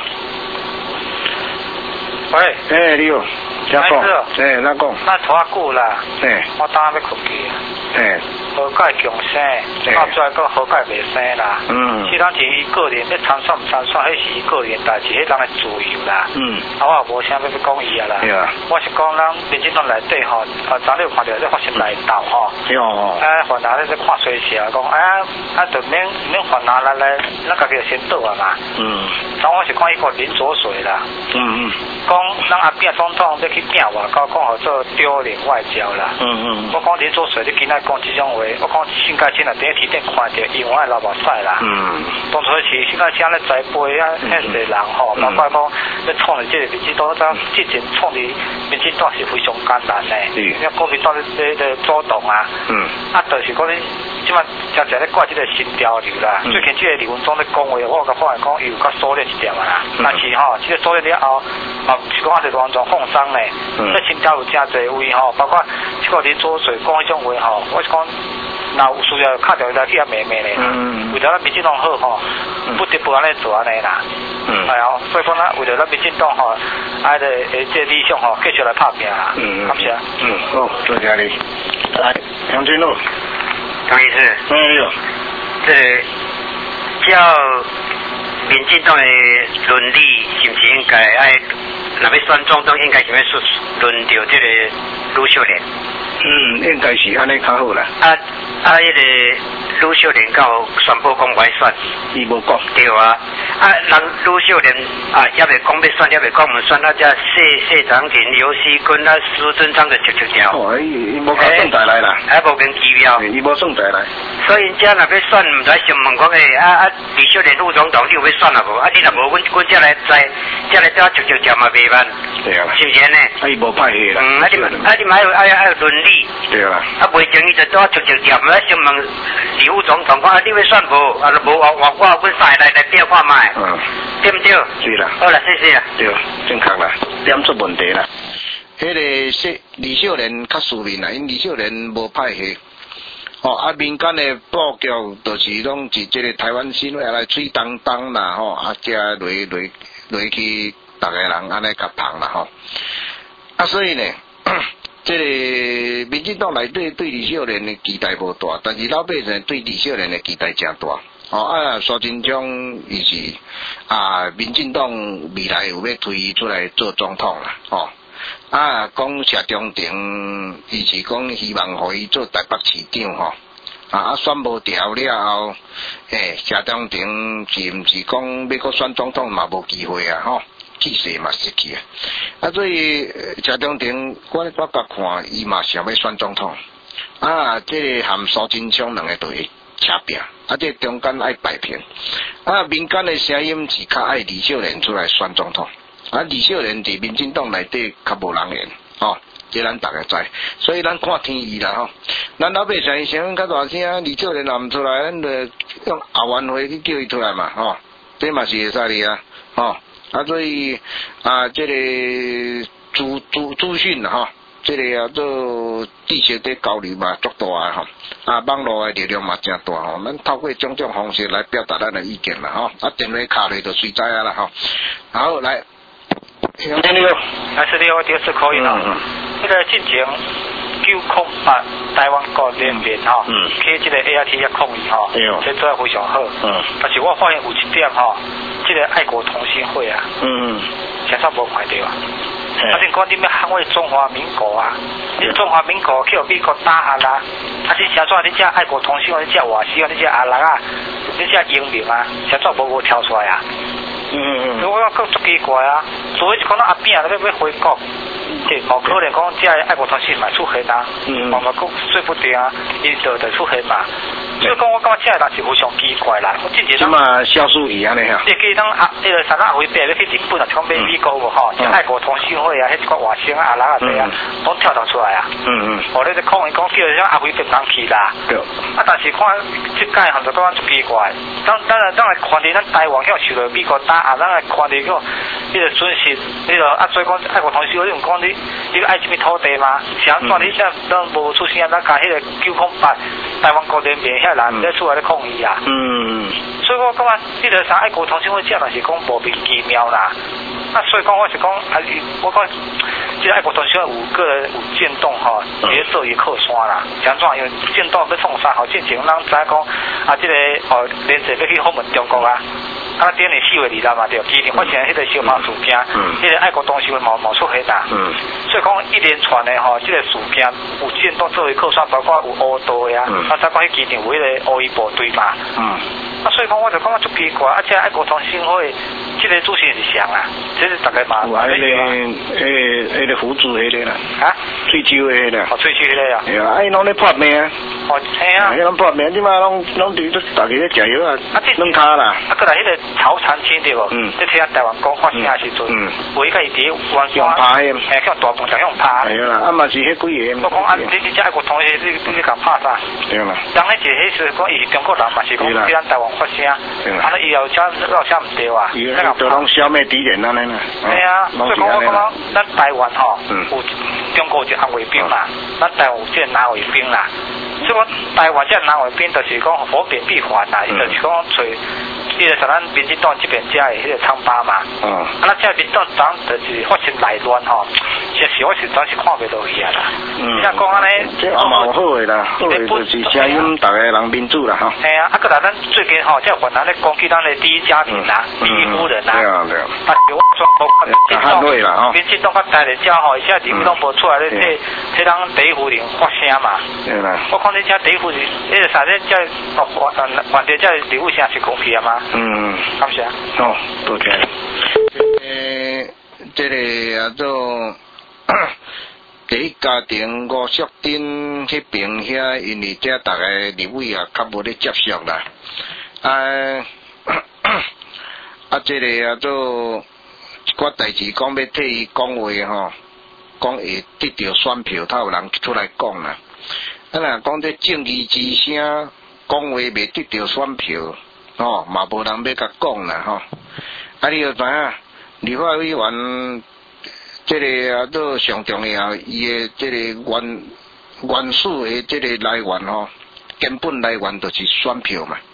喂， 诶，你好，听讲，诶，咱讲， 咱拖啊久啦， 诶， 我当要困去啊， 诶， 好解强生，到最后个好解袂生啦，嗯，其他是伊个人，你参选唔参选，迄是伊个人代志，迄人的自由啦，嗯，啊，我也无啥要要讲伊啊啦，我是讲咱民进党内底吼，啊，昨日有看到咧发生内斗吼，对哦，啊，烦恼咧在看水蛇，讲啊啊，就免免烦恼来来，咱家己就先倒啊嘛，嗯，然后我是讲伊个林左水啦，嗯嗯，讲咱阿扁总统要去拼外交，讲好做丢脸外交啦，嗯嗯，我讲林左水，你今仔讲即种话。我讲新界县啊，第一天顶看到因为老目屎啦，嗯，当初是新界县咧栽培啊，遐个人吼，包括讲咧创立这个民进党，咱之前创立民进党是非常艰难的，因为国民党咧咧主动啊，嗯，啊，就是讲你即摆常常咧挂这个新潮流啦，最近这个李文忠咧讲话，我甲发现讲伊有较收敛一点啊，但是吼，这个收敛了后，嘛是讲是完全放松咧，这新潮有真侪位吼，包括这个林左水讲迄种话吼，我是讲。那有需要卡掉来去遐妹妹咧，为了咱民进党好吼，不得不安尼做安尼啦。嗯，哎呀，所以讲咱为了咱民进党吼，啊个诶这理想吼，继续来拍拼啦。嗯，感谢。 嗯，好，多谢你。来，杨军路， 张医师。 哎呦， 这照民进党的伦理，是不是应该爱？若要选总统，应该是要顺轮到这个吕秀莲。 嗯，应该是安尼较好啦。 啊啊，迄个吕秀莲到宣布讲袂选， 伊无讲。 对啊，啊，人吕秀莲啊，也未讲要选，也未讲唔选，啊，只谢谢长廷、刘锡坤啊、苏贞昌就直直调。 哦，伊伊无甲送台来啦。 还无跟机票。 伊无送台来。 所以这若要选，唔知想问讲诶，啊啊，吕秀莲副总统你有要选啊无？啊，你若无，阮阮才来在，才来调直直调嘛袂办。 对啊。 是不是呢？ 啊，伊无派去啦。 嗯，啊你啊你还有还有还有伦理。 对啊。 啊，袂情伊就多直直调，唔来想问李副总统讲啊，你要选无？啊，无我我我阮晒来来调看卖。嗯。对唔对？ 对啦。 好啦，谢谢啦。 对，正确啦，点出问题啦。迄个说李秀莲较输面啦，因李秀莲无派去。哦，啊，民间的报局就是拢是即个台湾新闻来水当当啦，吼，啊，遮落落落去，逐个人安尼甲捧啦，吼。啊，所以呢，即个民进党内底对李秀莲的期待无大，但是老百姓对李秀莲的期待真大。哦，啊，苏贞昌伊是啊，民进党未来有要推出来做总统啦，哦。啊，讲谢中庭，伊是讲希望互伊做台北市长吼，啊，选无调了后，诶，谢中庭是毋是讲要搁选总统嘛无机会啊吼，气势嘛失去啊，啊，所以谢中庭，我我甲看，伊嘛想要选总统，啊，即个含苏贞昌两个都会车拼，啊，这中间爱摆平，啊，民间的声音是较爱李秀莲出来选总统。啊，李秀莲伫民进党内底较无人缘，吼、哦，这咱大家知，所以咱看天意啦吼。咱老百姓声音较大声，李秀莲也毋出来，咱就用后援会去叫伊出来嘛，吼、哦，这嘛是会使哩啊，吼、哦，啊所以啊，这个资资资讯吼， 这个啊做知识的交流嘛足大啊吼，啊网络的力量嘛真大吼，咱透过种种方式来表达咱的意见啦吼，啊电话卡落就随知啊啦吼，好来，兄弟你好， 还是你好，第二次可以啦，嗯嗯，那个进前九空八台湾国联盟吼，嗯，去这个 A R T 一抗议吼，对哦，这做得非常好，嗯，但是我发现有一点吼，这个爱国同心会啊，嗯嗯，现在无看到啊。啊！你讲你要捍卫中华民国啊？你中华民国去美国打下啦，啊！你想说你这爱国同心会，你这外事啊，你这阿人啊，你这英明啊，想做无无跳出来啊？嗯嗯嗯。我讲够足奇怪啊！所以就讲咱阿扁啊，要要回国，这无可能讲这爱国同心会出现啊？嗯嗯。嘛嘛讲说不定啊，伊就就出现嘛。所以讲我感觉这个人是非常奇怪啦。我之前什么销售一样的哈？ 你记当啊，那个三阿回白要去日本啊，讲买美国无吼，像爱国同心会啊，迄一个外省啊、阿人啊这啊，拢跳脱出来啊。嗯嗯。哦，你在抗议讲叫像阿辉别人去啦。对。啊，但是看这届吼就感觉足奇怪。当当然，当然看伫咱台湾向受到美国打，啊，咱来看伫个迄个损失，迄个啊，所以讲爱国同心会，用讲你你个爱这片土地嘛，想怎你现咱无出声，咱甲迄个九空八台湾国联盟遐人在出来咧抗议啊。嗯。所以我感觉这个啥爱国同心会，这但是讲莫名其妙啦。啊，所以讲我是讲，啊，我讲，这爱国同心会有个人有渐动吼，也做伊靠山啦。像怎样渐动要创啥？好，之前咱知讲啊，这个哦，连续要去访问中国啊。啊，今年四月二十嘛对，今年发现迄个小马事件，迄个爱国同心会冒冒出现啦。嗯。所以讲一连串的吼，这个事件有渐动作为靠山，包括有乌道的啊，啊，再讲迄机场有迄个乌衣部队嘛。嗯。啊，所以讲我就感觉足奇怪，啊，这爱国同心会，这个主席是谁啊？这是大概嘛？ 有啊，迄个诶，迄个胡子迄个啦。啊？翠州的迄个。 哦，翠州迄个啊。 系啊，伊拢咧拍命啊。 哦，系啊。 伊拢拍命，即马拢拢伫大家咧加油啊，弄卡啦。 啊，过来迄个曹长青对无？嗯。即听台湾讲发声时阵，嗯，有伊个伊伫湾用拍的， 嘿，叫大鹏就用拍。 系啦，啊嘛是迄几个。 我讲啊，你你这爱国同心，你你讲拍啥？ 对啦。 人咧就迄时讲伊是中国人嘛，是讲伫咱台湾发声。啊，那以后遮老啥唔对啊？ 伊个都拢消灭敌人安尼啦。 系啊，所以讲我讲咱台湾吼，有中国就红卫兵嘛，咱台湾有这南卫兵啦。所以讲台湾这南卫兵就是讲方便必还啦，伊就是讲找，伊就是咱民进党这边遮的迄个昌巴嘛。嗯。啊，咱这民进党党就是发生内乱吼，其实我是当时看袂落去啊啦。嗯。像讲安尼， 这阿嘛有好诶啦，好诶就是声音逐个人民主啦吼。 系啊，啊，个来咱最近吼，这越南咧攻击咱的第一家庭啦，第一夫人啦。对啊对啊。啊，我说我民进党，民进党甲台联遮吼，现在地方拢无出来咧，替替咱第一夫人发声嘛。对啦。我看你遮第一夫人，迄个啥咧，遮哦，原地遮礼物声是公平嘛？嗯。感谢。 哦，多谢。诶，这个啊做。第一家庭五宿镇迄边遐，因为遮逐个立委也较无咧接受啦。啊啊，这个啊做一寡代志讲要替伊讲话吼，讲会得到选票，他有人出来讲啦。啊，若讲这正义之声，讲话未得到选票，吼嘛无人要甲讲啦吼。啊，你就知影，立法委员。这个啊，都上重要，伊的这个原原始的这个来源吼，根本来源就是选票嘛。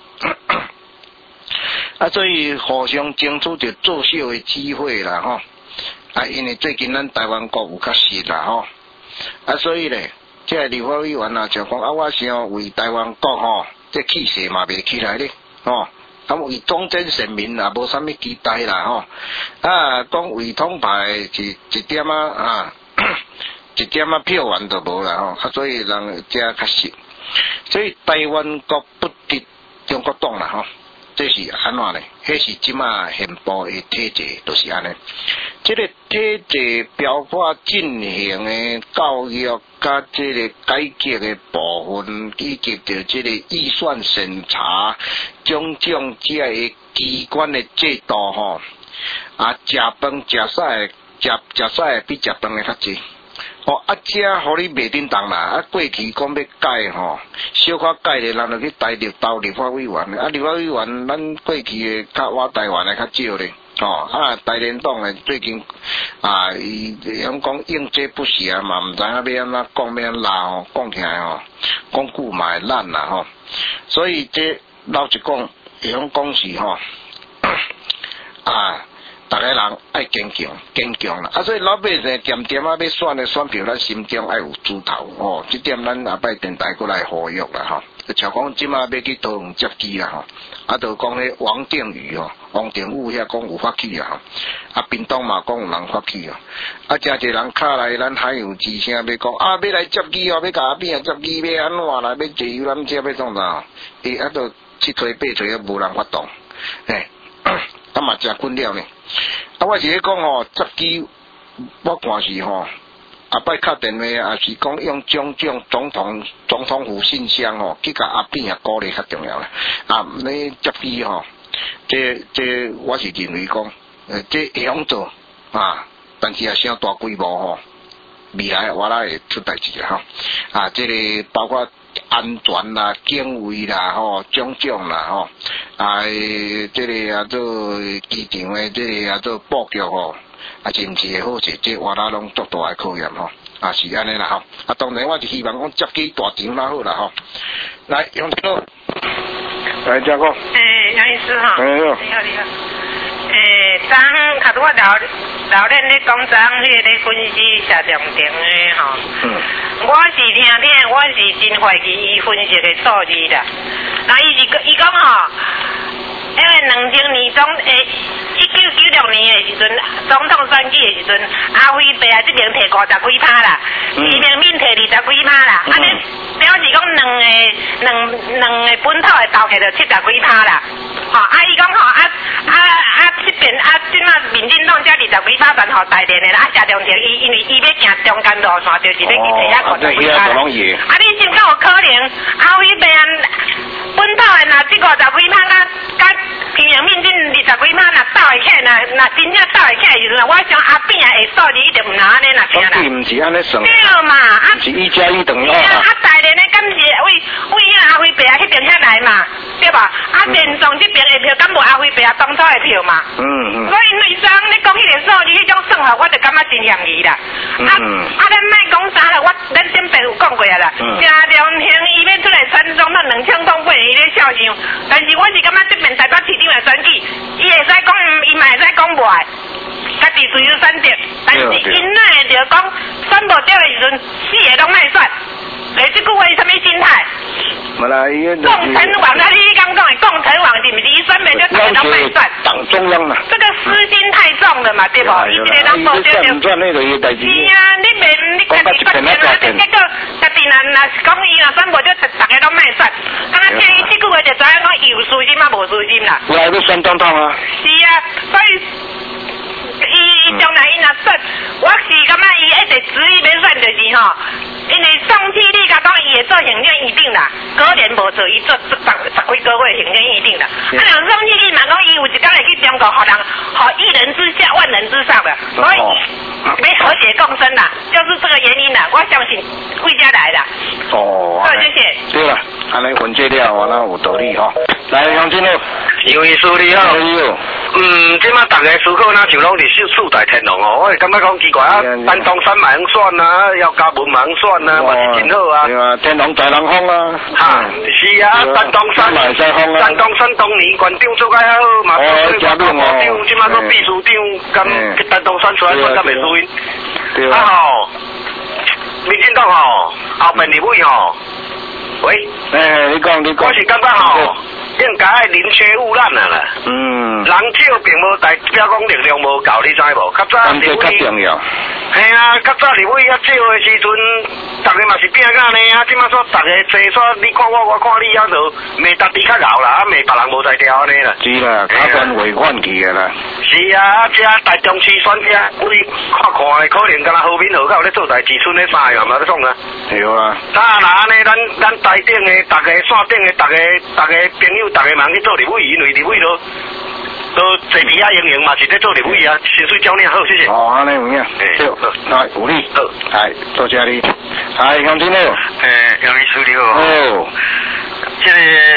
啊，所以互相争取着作秀的机会啦吼。啊，因为最近咱台湾国有较实啦吼。啊，所以咧，这个立法委员啊，就讲啊，我想为台湾国吼，这气势嘛袂起来咧，吼。啊，为忠贞人民也无啥物期待啦吼，啊，讲为统派一一点啊啊，一点啊票源都无啦吼，啊，所以人遮较实，所以台湾国不敌中国党啦吼，这是安怎呢？迄是即马宪法的体制，就是安尼。这个体制标化进行的教育甲这个改革的部分，以及着这个预算审查种种这个机关的制度吼，啊，食饭食屎，食食屎比食饭的较济。哦，啊，这互你袂叮当啦，啊，过去讲要改吼，小可改咧，咱就去台立斗立法委员，啊，立法委员咱过去的较我台湾的较少咧。 哦，啊，大连党呢最近啊，伊讲讲应接不暇嘛，唔知影要安怎讲要安拉吼，讲起来吼，讲久嘛会烂啦吼，所以这老实讲，讲讲是吼啊。大家人爱坚强，坚强啦！啊，所以老百姓点点啊，要选的选票，咱心中爱有主头哦。这点咱下摆电台过来呼吁啦吼。像讲即马要去桃园接机啦吼，啊，就讲迄王定宇哦，王定宇遐讲有发起啦吼，啊，屏东嘛讲有人发起哦，啊，真侪人卡来咱海有之声要讲啊，要来接机哦，要甲阿边啊接机要安怎啦？要坐游览车要创啥？伊啊，都七推八推啊，无人发动，嘿，啊嘛真困了呢。啊，我是咧讲吼，接机我看是吼，后摆敲电话也是讲用种种总统总统府信箱吼，去甲阿扁啊鼓励较重要啦。啊，你接机吼，这这我是认为讲，呃，这会用做啊，但是也想大规模吼，未来我来会出代志啦吼。啊，这个包括安全啦、警卫啦吼，种种啦吼。啊，这个啊做机场的，这个啊做布局吼，啊是毋是会好势？这我啦拢足大的考验吼，啊是安尼啦吼。啊当然我是希望讲接机大场较好啦吼。来，杨师傅，来嘉哥。 诶，杨医师哈。 哎呦。 你好，你好。诶，昨下拄我老老恁咧讲昨迄个咧分析下重点诶吼。嗯。我是听听，我是真怀疑伊分析的数字啦。那伊是伊讲吼，因为两千年总诶一九九六年的时阵，总统选举的时阵，阿辉伯啊这边摕五十几趴啦，习近平摕二十几趴啦，啊咧表示讲两个两两个本土的投起就七十几趴啦。吼，啊伊讲吼啊啊啊这边啊即马民进党这二十几趴传互台电的啦，啊谢长廷伊因为伊要行中间路线，就是要去摕遐五十几趴啦。啊你想敢有可能阿辉伯啊本土的若即五十几趴甲甲平阳面顶二十几趴若斗会起来，若若真正斗会起来时阵，我想阿扁啊下数字一定毋通安尼若听啦。 毋是安尼算。 对嘛，啊。 是一加一等于二啊。啊台电的敢是为为遐阿辉伯啊迄边遐来嘛，对吧？啊电总这边的票敢无阿辉伯啊当初的票嘛？嗯嗯。所以内张你讲迄个数字，迄种算法，我就感觉真嫌疑啦。嗯嗯。啊咱莫讲啥啦，我咱顶边有讲过啊啦。嗯。正良兴伊要出来选总统两千通过，伊咧笑想，但是我是感觉这边台北市长的选举，伊会使讲，伊嘛会使讲无爱，家己自由选择，但是因那就讲选无着的时阵，四个拢卖选。诶，这句话是什么心态？ 共产王啊，你刚讲的共产王是不是？伊选袂就大家拢卖选。 党中央啦。 这个私心太重了嘛，对不？伊一个人无着就。是啊，你袂你家己发现啊，结果家己若若是讲伊若选无着，大家拢卖选。敢若听伊这句话就知影讲有私心嘛，无私心啦。 我要选总统啊。 是啊，所以。伊将来伊若选，我是感觉伊一直执意要选就是吼，因为上次你甲讲伊会做行政院长啦，果然无做，伊做十十几个月行政院长啦。啊，若上次你嘛讲伊有一天会去中国，互人互一人之下万人之上的，所以要和谐共生啦，就是这个原因啦。我相信贵家来啦。哦。好，谢谢。 对啦，安尼分析了，我那有道理吼。来，杨金六， 杨医师你好。嗯，即马大家思考哪像拢是四大天王哦，我会感觉讲奇怪啊，丹东山嘛能选啊，姚嘉文嘛能选啊，嘛是真好啊。 对啊，天王在人风啊。 哈，是啊，丹东山，丹东山当年馆长做介好，嘛做做馆长，即马做秘书长，咁丹东山出来选敢袂输因。对啊。啊吼，民进党吼，后面立委吼，喂， 诶，你讲你讲。 我是感觉吼。应该爱宁缺毋滥啊啦，嗯，人少并无代表讲力量无够，你知无？较早立委，系啊，较早立委啊少的时阵，大家嘛是拼甲呢啊，即马说大家坐煞，你看我，我看你，啊就骂家己较敖啦，啊骂别人无才调安尼啦。 是啦，较专违反去的啦。 是啊，啊这大中市选这，为看看的可能敢若好民好有咧做代志，剩咧三样嘛咧创啊。对啊。 啊，那安尼咱咱台顶的，大家线顶的，大家大家朋友。大家忙去做立委，因为立委都都坐皮啊营营嘛，是在做立委啊，薪水照领好，谢谢。 哦，安尼有影，对，来有理，好，来多谢你，来杨经理， 诶，杨律师你好。哦，这个这届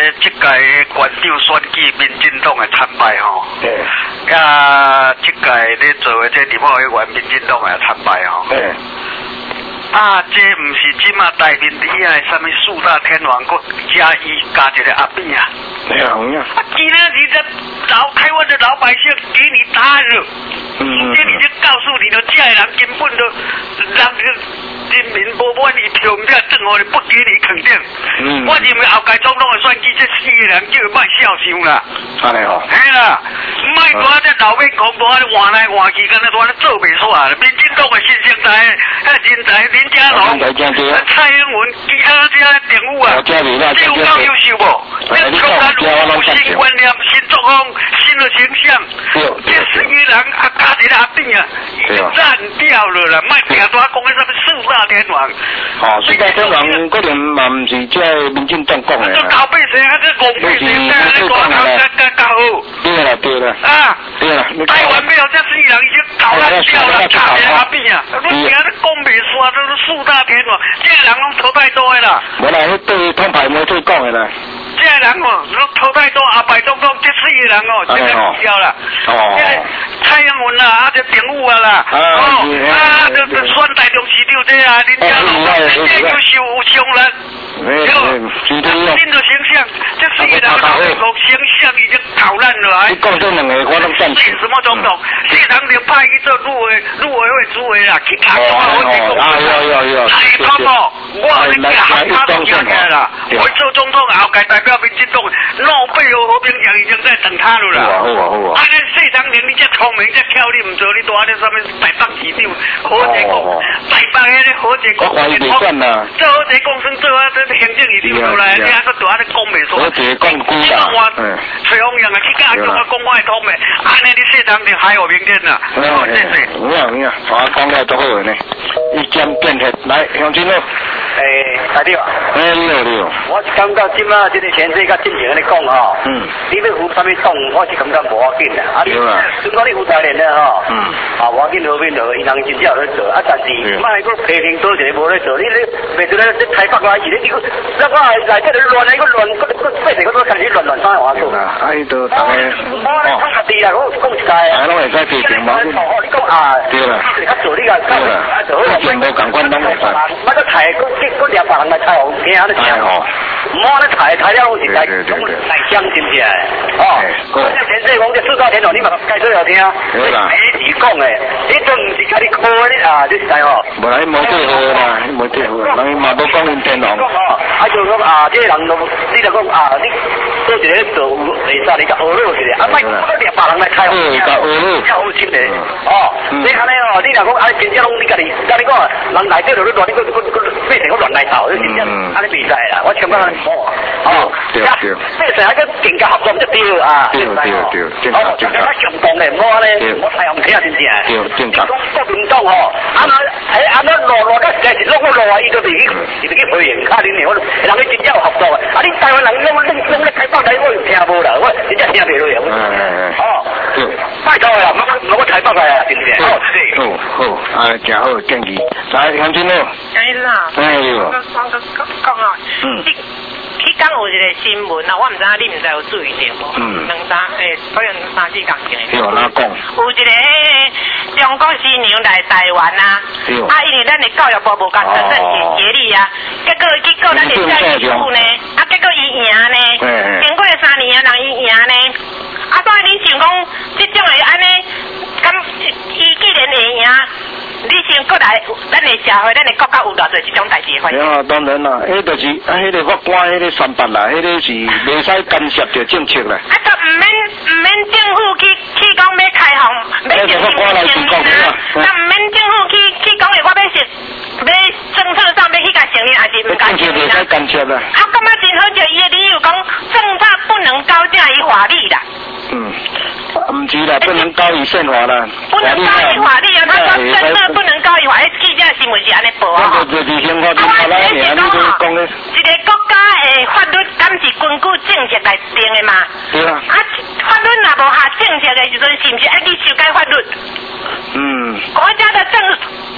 届的县长选举，民进党的惨败吼。对。啊，这届咧做的这地方委员，民进党也惨败吼。对。啊，这唔是即马台面底下什么四大天王，搁加一加一个阿扁啊。对啊，有啊。啊，今天你这老台湾的老百姓给你答案了。嗯。今天你就告诉你的这些人根本都让这个人民无满意，票唔得等我哋不给你肯定。嗯。我认为后届总统的选举，这四个人叫卖笑伤啦。安尼吼。系啦，卖多这老面孔多换来换去，跟那多做袂出啊！民进党的新生代，啊人才林佳龙、蔡英文，其他这些人物啊，有够优秀不？你讲他有新观念、新作风、新的形象，这四个人啊加一个阿扁啊，已经烂掉了啦！卖平多讲的什么四大天王。哦，四大天王可能嘛唔是即系民进党讲的。搞百姓啊，这讲百姓啊，你讲搞搞搞好。对啦对啦。啊。对啦。台湾没有这四个人已经搞烂掉了，差一个阿扁啊！你讲这讲袂煞，这是四大天王，这个人拢投太多的啦。无啦，迄对通牌没对讲的啦。这个人哦，拢投太多，阿白总统这四个人哦，这个掉了。哦。这个蔡英文啦，啊，这政务啊啦，哦，啊，这这选台中市长这啊，林佳龙，真正优秀有商人。新的形象，这四个人的形象已经讨烂了。你讲这两个我拢赞成。什么总统？谢长廷派去做入委入委会主委啦，其他的话我讲。啊有有有。太空哦，我你讲他都讲起来了。我做总统后届代表民进党，诺贝尔和平奖已经在等他了啦。好啊好啊。啊，你谢长廷你这聪明这巧，你唔做你做安尼什么台北市长，何解讲？台北迄个何解讲？我怀疑你算啦。做何解讲算做啊？这行政院长出来，你还个做安尼讲袂错。何解讲古啦？嗯。吹风样啊，去家叫我讲我系通的，安尼你谢长廷还有明天呐。嗯嗯嗯。有啊有啊，我讲了都好呢。一针见血，来乡亲佬。诶，大弟。诶，你好你好。我感觉即马即个全世界进行咧讲吼，嗯，你要扶啥物党，我是感觉无要紧的。啊，你如果你扶台联咧吼，嗯，啊，无要紧好边落，伊人真正有咧做，啊，但是卖个批评多一个无咧做，你你袂做咧这台北来，你你个，那我来这个乱来个乱，个个变成个都开始乱乱啥话做。啊，伊都大家哦，讲家己啊，我讲实在。啊，拢会使批评嘛。你讲啊，对啦，你较做你个，啊，做好。全部共款拢会使。那个台个个个两百人来台红，惊你知吼？唔好咧台台了，我是来来相信起来。哦，先生讲这四大天王，你嘛解说好听。对啦。你是讲诶，你都唔是家己考你啊，你知吼？无啦，冇对好啦，冇对好，人嘛冇讲因天王。啊，就讲啊，这人都你就讲啊，你做一个做会使你甲学落一个，啊，卖个两百人来台红，甲学落，较好听咧。哦，你安尼哦，你若讲啊，真正拢你家己，家己讲人内底就咧乱，你个个个变成个乱来头，你真正安尼袂使啦，我全部安尼讲。哦，对对，这成一个更加合作就对啊，对对对，正确正确。哦，上当嘞，我咧，我太阳睇下真正。对，正确。讲国民党吼，啊那哎啊那落落个实在是落落啊，伊都是去，伊就去回应，卡恁我人去真正有合作的。啊，你台湾人拢拢拢咧开放台，我听无啦，我真正听袂落呀。嗯嗯。哦，对，拜托啦，我我台北来啊，真正。哦，好好，啊，真好建议。来，乡亲佬。乡亲佬。哎呦。我讲个讲啊，嗯。迄讲有一个新闻啊，我唔知影你唔知有注意到无？嗯。两三诶，可能三四工前。对，哪讲？有一个中国新娘来台湾啊，啊，因为咱的教育部无甲承认是协力啊，结果结果咱的教育部呢，啊，结果伊赢呢，经过三年啊，人伊赢呢，啊，所以你想讲这种的安尼，咁伊既然会赢。你先过来，咱的社会，咱的国家有偌多这种代志发生。啊，当然啦，迄就是啊，迄个法官，迄个三八啦，迄个是袂使干涉着政策啦。啊，都唔免唔免政府去去讲要开放，要政府来成立啊，但唔免政府去去讲的，我要是要政策上要去甲承认，还是唔敢承认啊？政策袂使干涉啦。啊，感觉真好，就伊的理由讲，政策不能高价于法律啦。嗯。唔是啦，不能高于宪法啦。不能高于法律啊！他说政策不能高于法律，记者新闻是安尼报啊。啊，就是宪法就法律尔，你都讲咧。一个国家的法律，敢是根据政策来定的嘛？对啊。啊，法律若无下政策的时阵，是毋是爱去修改法律？嗯。国家的政政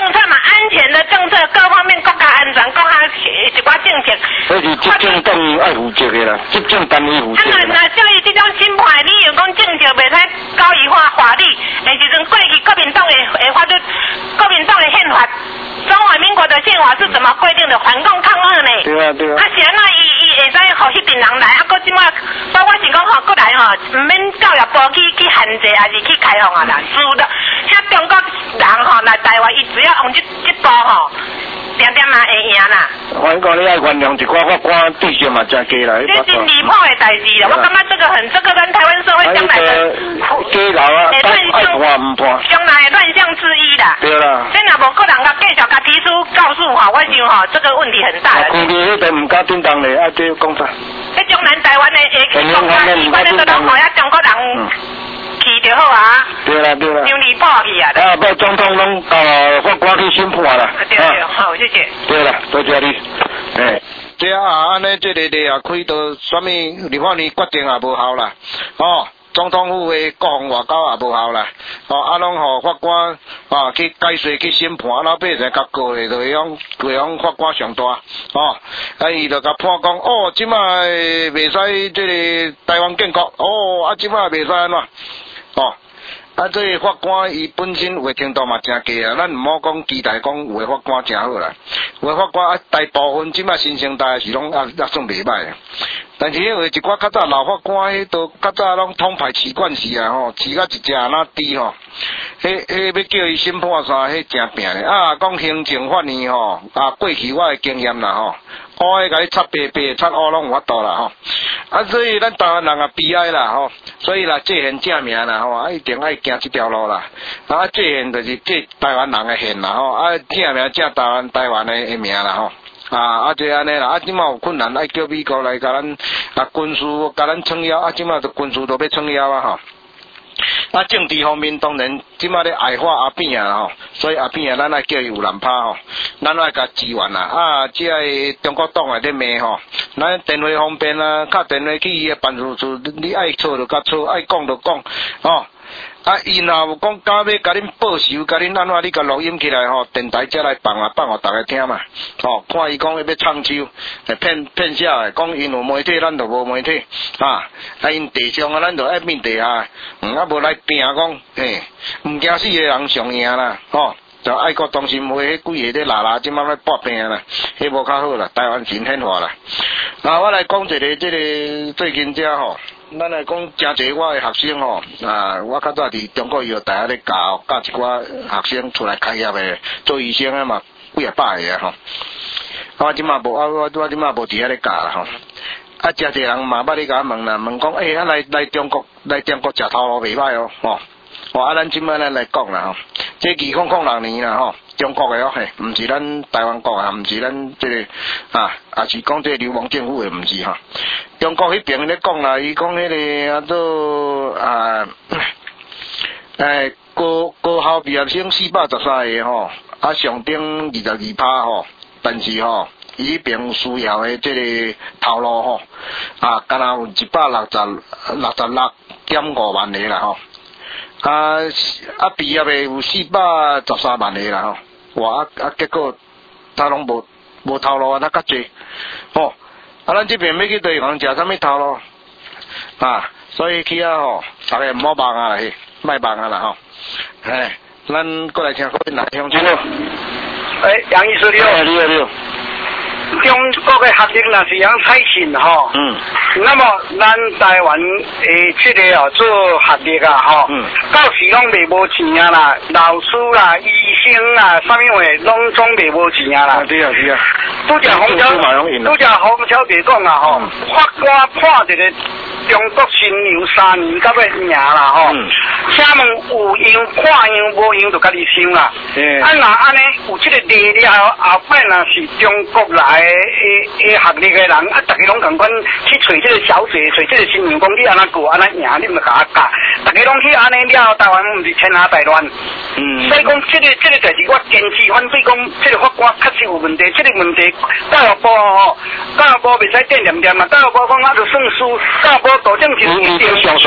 政策嘛，安全的政策各方面国家安全，国家一寡政策。 所以执政党爱负责的啦，执政单位负责。 啊，那这里这种新派，你又讲政策袂使高于化法律，的时阵过去国民党的的法律，国民党的宪法，中华民国的宪法是怎么规定的？反共抗日呢？ 对啊对啊。 啊，是安那伊伊会使互迄群人来，啊，搁即马，包括是讲吼，过来吼，唔免教育部去去限制，还是去开放啊啦，是的。像中国人吼来台湾，伊只要用这这步吼。点点嘛会赢啦！ 我讲你爱原谅一寡法官对象嘛，真假啦。 这是离谱的代志啦！我感觉这个很，这个咱台湾社会将来的假老啊，爱判唔判？ 将来的乱象之一啦。对啦。这若无个人甲继续甲提出告诉哈，我想哈，这个问题很大了。 空气迄边唔敢叮当咧，啊，这讲啥？ 这将来台湾的会去国家机关的都拢好呀，中国人。去就好啊！ 对啦对啦， 让你报去啊！ 啊，不，总统拢呃法官去审判啦。 对对，好，谢谢。 对啦，多谢你。诶，这啊，安尼这个例啊，开到什么立法院决定也无效啦。哦，总统府的各项外交也无效啦。哦，啊，拢互法官啊去解说去审判，老百姓甲告的，就用就用法官上大。哦，啊，伊就甲判讲，哦，即摆袂使这个台湾建国，哦，啊，即摆袂使安怎？哦，啊，这个法官伊本身有的程度嘛真低啊，咱唔好讲期待讲有的法官真好啦，有的法官啊大部分即摆新生代是拢啊也算袂歹啊，但是迄个一寡较早老法官迄都较早拢统派饲惯势啊吼，饲甲一只那低吼，迄迄要叫伊审判啥，迄真拼咧啊！讲行政法院吼啊，过去我的经验啦吼。我迄甲你擦白白擦乌拢有法度啦吼，啊所以咱台湾人也悲哀啦吼，所以啦这宪正名啦吼，啊一定爱行这条路啦，啊这宪就是这台湾人的宪啦吼，啊正名正台湾台湾的名啦吼，啊啊这安尼啦，啊即马有困难爱叫美国来甲咱啊军事甲咱撑腰，啊即马都军事都要撑腰啊吼。啊，政治方面当然即马咧矮化阿扁啊吼，所以阿扁啊，咱爱叫伊有人拍吼，咱爱甲支援啦。啊，即个中国党内底骂吼，咱电话方便啊，打电话去伊个办事处，你爱错就甲错，爱讲就讲吼。啊，伊若有讲假要甲恁报仇，甲恁安怎，你甲录音起来吼，电台才来放啊，放互大家听嘛。吼，看伊讲要要唱秋，骗骗啥诶？讲因有媒体，咱就无媒体啊。啊，因地上啊，咱就爱面地下，嗯，啊无来拼讲，嘿，毋惊死诶人上赢啦，吼。就爱国中心会迄几个咧拉拉，即摆咧搏拼啦，迄无较好啦，台湾新宪法啦。啊，我来讲一个，即个最近遮吼。咱来讲，真侪我的学生吼，啊，我较早伫中国医药大学咧教，教一寡学生出来开业的，做医生的嘛，几啊百个啊吼。啊，我即马无，啊我我即马无伫遐咧教啦吼。啊，真侪人嘛捌咧甲我问啦，问讲，诶、欸，啊来来中国，来中国食头路袂歹哦，吼。哦，啊，咱即摆咱来讲啦吼，这二零零六年啦吼，中国的哦嘿，毋是咱台湾国啊，毋是咱这个啊，也是讲这个流氓政府的，毋是哈。中国迄边咧讲啦，伊讲迄个啊都啊，诶高高校毕业生四百十三个吼，啊上顶二十二趴吼，但是吼伊迄边需要的这个头路吼，啊，敢若有一百六十六十六点五万个啦吼。啊啊！毕业的有四百十三万个啦吼，哇啊啊！结果他拢无无头路啊，那较济吼。啊，咱这边要去对方食啥物头路啊？所以去啊吼，大家毋好忙啊嘿，莫忙啊啦吼。哎，咱过来听各位来乡亲。 诶，杨医师你好。 你好你好。 中国的学生若是样采信吼，嗯，那么咱台湾诶，这个哦做学历啊吼，嗯，到时拢袂无钱啊啦，老师啦、医生啦，啥物话拢总袂无钱啊啦。 对啊对啊。 拄只洪桥，拄只洪桥别讲啊吼，法官判一个中国新娘三年到要赢啦吼，请问有用看样无用就家己想啦。啊那安尼有这个例了后摆若是中国来诶诶学历的人啊，大家拢共款去找这个小姐，找这个新娘讲你安怎过安怎赢，你毋甲我教，大家拢去安尼了，台湾毋是天下大乱。嗯。所以讲这个这个就是我坚持反对讲，这个法官确实有问题，这个问题教育部吼，教育部袂使点点点嘛，教育部讲啊就算输，教育部导正就是一定。 上线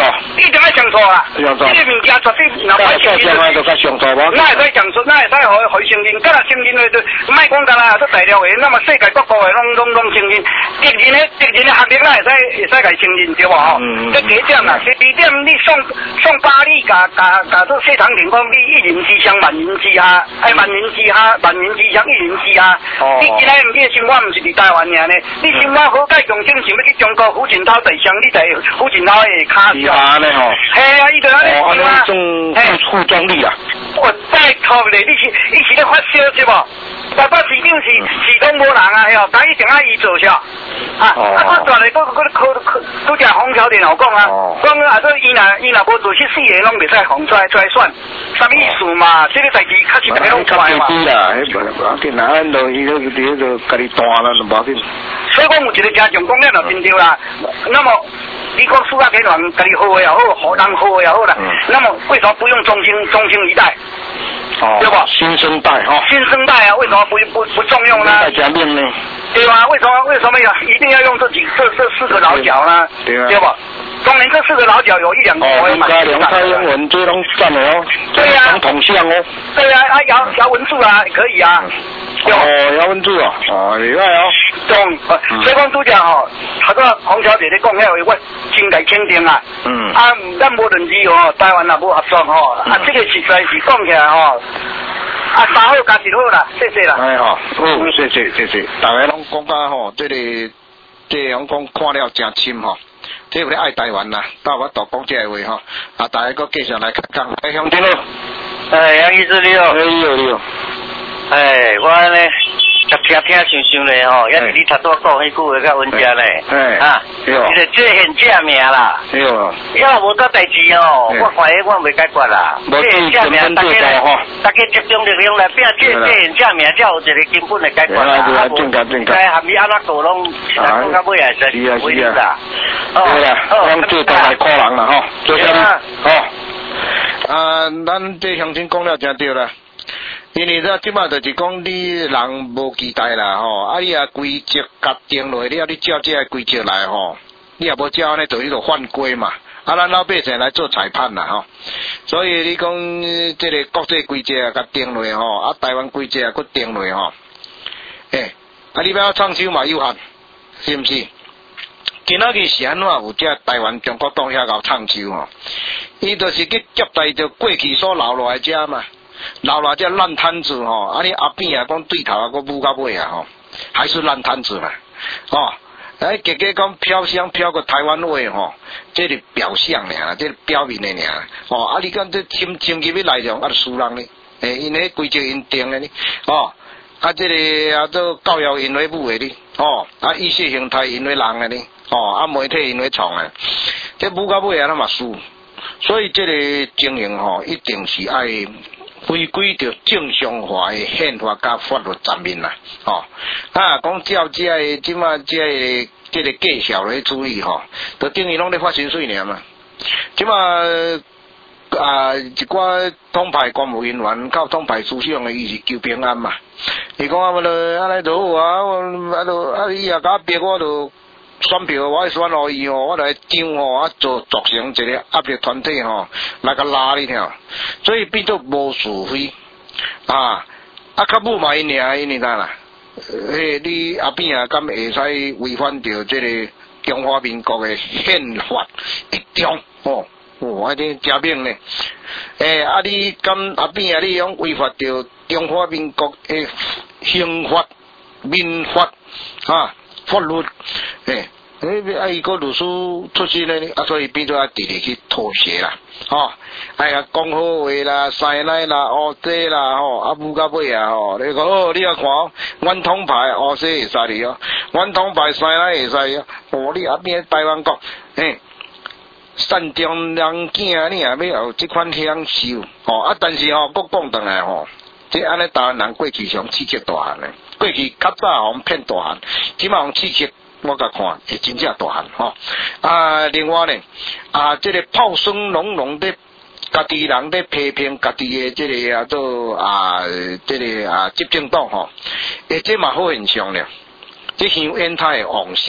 一定要上错啦。 上错。 这个物件绝对若歹承认， 那就较上错无。 那会使上错，那会使互互承认，敢若承认的就莫讲干啦，都大陆的，那么世界各国的拢拢拢承认，敌人的敌人的学历，那会使会使甲伊承认对无吼？嗯。这第一点啦，第二点你送送巴黎甲甲甲做谢长廷讲，你一人之上万人之下，哎万人之下万人之上一人之下。哦。你今仔你的生活毋是伫台湾尔呢？你生活好介强盛，想要去中国胡锦涛在上，你在胡锦涛的卡上。 是呢吼。 系啊，伊就安尼讲啊。哦，种副总理啊。 我拜托你，你是你是咧发烧是无？台北市长是市长无人啊，哟，但一定爱伊做啥？啊，啊，我转来，我我考考，拄只洪桥电脑讲啊，讲啊，说伊若伊若无做去四个拢袂使红出来出来选，啥意思嘛？这个代志确实大家拢知嘛。 是啦，迄无无要紧啦，咱就伊都伊就家己担啦，就无要紧。 所以讲有一个家长讲了就真对啦，那么。你讲苏家集团家己好也好，好人好也好啦。嗯、那么为什么不用中青中青一代？ 哦，对吧？新生代哈、哦。 新生代啊，为什么不不不重用呢？ 在加面呢？ 对吧？为什么为什么要一定要用这几这这四个老角呢？ 对啊。 对吧？当然这四个老角有一两个我也蛮喜欢的。 蔡英文这拢赞的哦。 对呀、啊。 总统像哦。 对呀、啊，啊姚姚文柱啊可以啊。 哦，姚文柱啊，哦，厉害哦。 懂，所以讲拄讲吼，头个洪小姐咧讲遐话，我真来肯定啊。嗯。啊，咱无论如何，台湾也无合作吼，啊，这个实在是讲起来吼，啊，三好加一好啦，谢谢啦。 哎吼，哦，谢谢谢谢，大家拢讲甲吼，这个这样讲看了真深吼。这有咧爱台湾啦，到我多讲这个话吼，啊，大家搁继续来看看，哎，乡亲哦， 哎，杨医师你好， 哎你好你好， 哎，我呢，甲听听想想咧吼，也是你头拄讲迄句话较稳正咧， 哎， 啊，你就这现假名啦， 对哦， 要无个代志哦，我怀疑我袂解决啦，这现假名大家大家集中力量来拼这这现假名，才有一个根本的解决啦，啊，无该含义安怎做拢，其他讲到尾也是袂得啦。 对啦，咱做都来靠人啦吼，做啥？吼，啊，咱这乡亲讲了真对啦，因为这即摆就是讲你人无期待啦吼，啊你啊规则甲定落，你啊你照这个规则来吼，你也无照安尼做，你就犯规嘛。啊，咱老百姓来做裁判啦吼，所以你讲这个国际规则啊甲定落吼，啊台湾规则啊佮定落吼，诶，啊你要创收嘛有限，是毋是？今仔日是安怎有这台湾、中国党遐搞唱秋吼？伊就是去接待着过去所留落来遮嘛，留落来遮烂摊子吼，啊你阿扁啊讲对头啊，佮舞到尾啊吼，还是烂摊子嘛，哦，哎，加加讲飘香飘个台湾话吼，这是表象尔，这是表面的尔，哦，啊你讲这深深入去内容啊，输人呢，诶，因为规则因定的呢，哦。啊，这个啊，做教育因为母的哩，哦，啊，意识形态因为人的哩，哦，啊，媒体因为创的，这舞到尾啊，那嘛输，所以这个经营吼，一定是爱回归着正常化的宪法加法律层面啦，哦，啊，讲照这个即马这个这个介绍来注意吼，就等于拢咧发薪水尔嘛，即马。啊，一寡统派公务人员靠统派思想的，伊是求平安嘛。伊讲啊，我就安尼就好啊，我啊就啊伊也甲逼我就选票，我选互伊吼，我来张吼啊做组成一个压力团体吼，来甲拉你听，所以变做无是非啊，啊较母嘛因尔因为哪啦？诶，你阿扁啊，敢会使违反着这个中华民国的宪法一中哦？哦，啊，这真明呢。诶、欸，啊，你敢阿扁啊，你用违法着中华民国诶刑法、民法啊法律，诶、欸，诶，啊，伊个律师出身呢，啊，所以变做啊，直直去妥协啦，吼，哎呀，讲好话啦、塞奶啦、乌鸡啦，吼，啊，舞到尾啊，吼，你讲哦，你啊看，阮统派乌鸡会使哩哦，阮统派塞奶会使啊，哦，你阿扁台湾国，嘿。善良人囝，你也要有这款享受哦。啊，但是吼，国讲倒来吼，这安尼台湾人过去上刺激大汉嘞，过去较早互骗大汉，即马互刺激，我甲看是真正大汉吼。啊，另外呢，啊，这个炮声隆隆的，家己人在批评家己的这个啊做啊，这个啊执政党吼，诶，这嘛好现象了，这香烟太旺盛。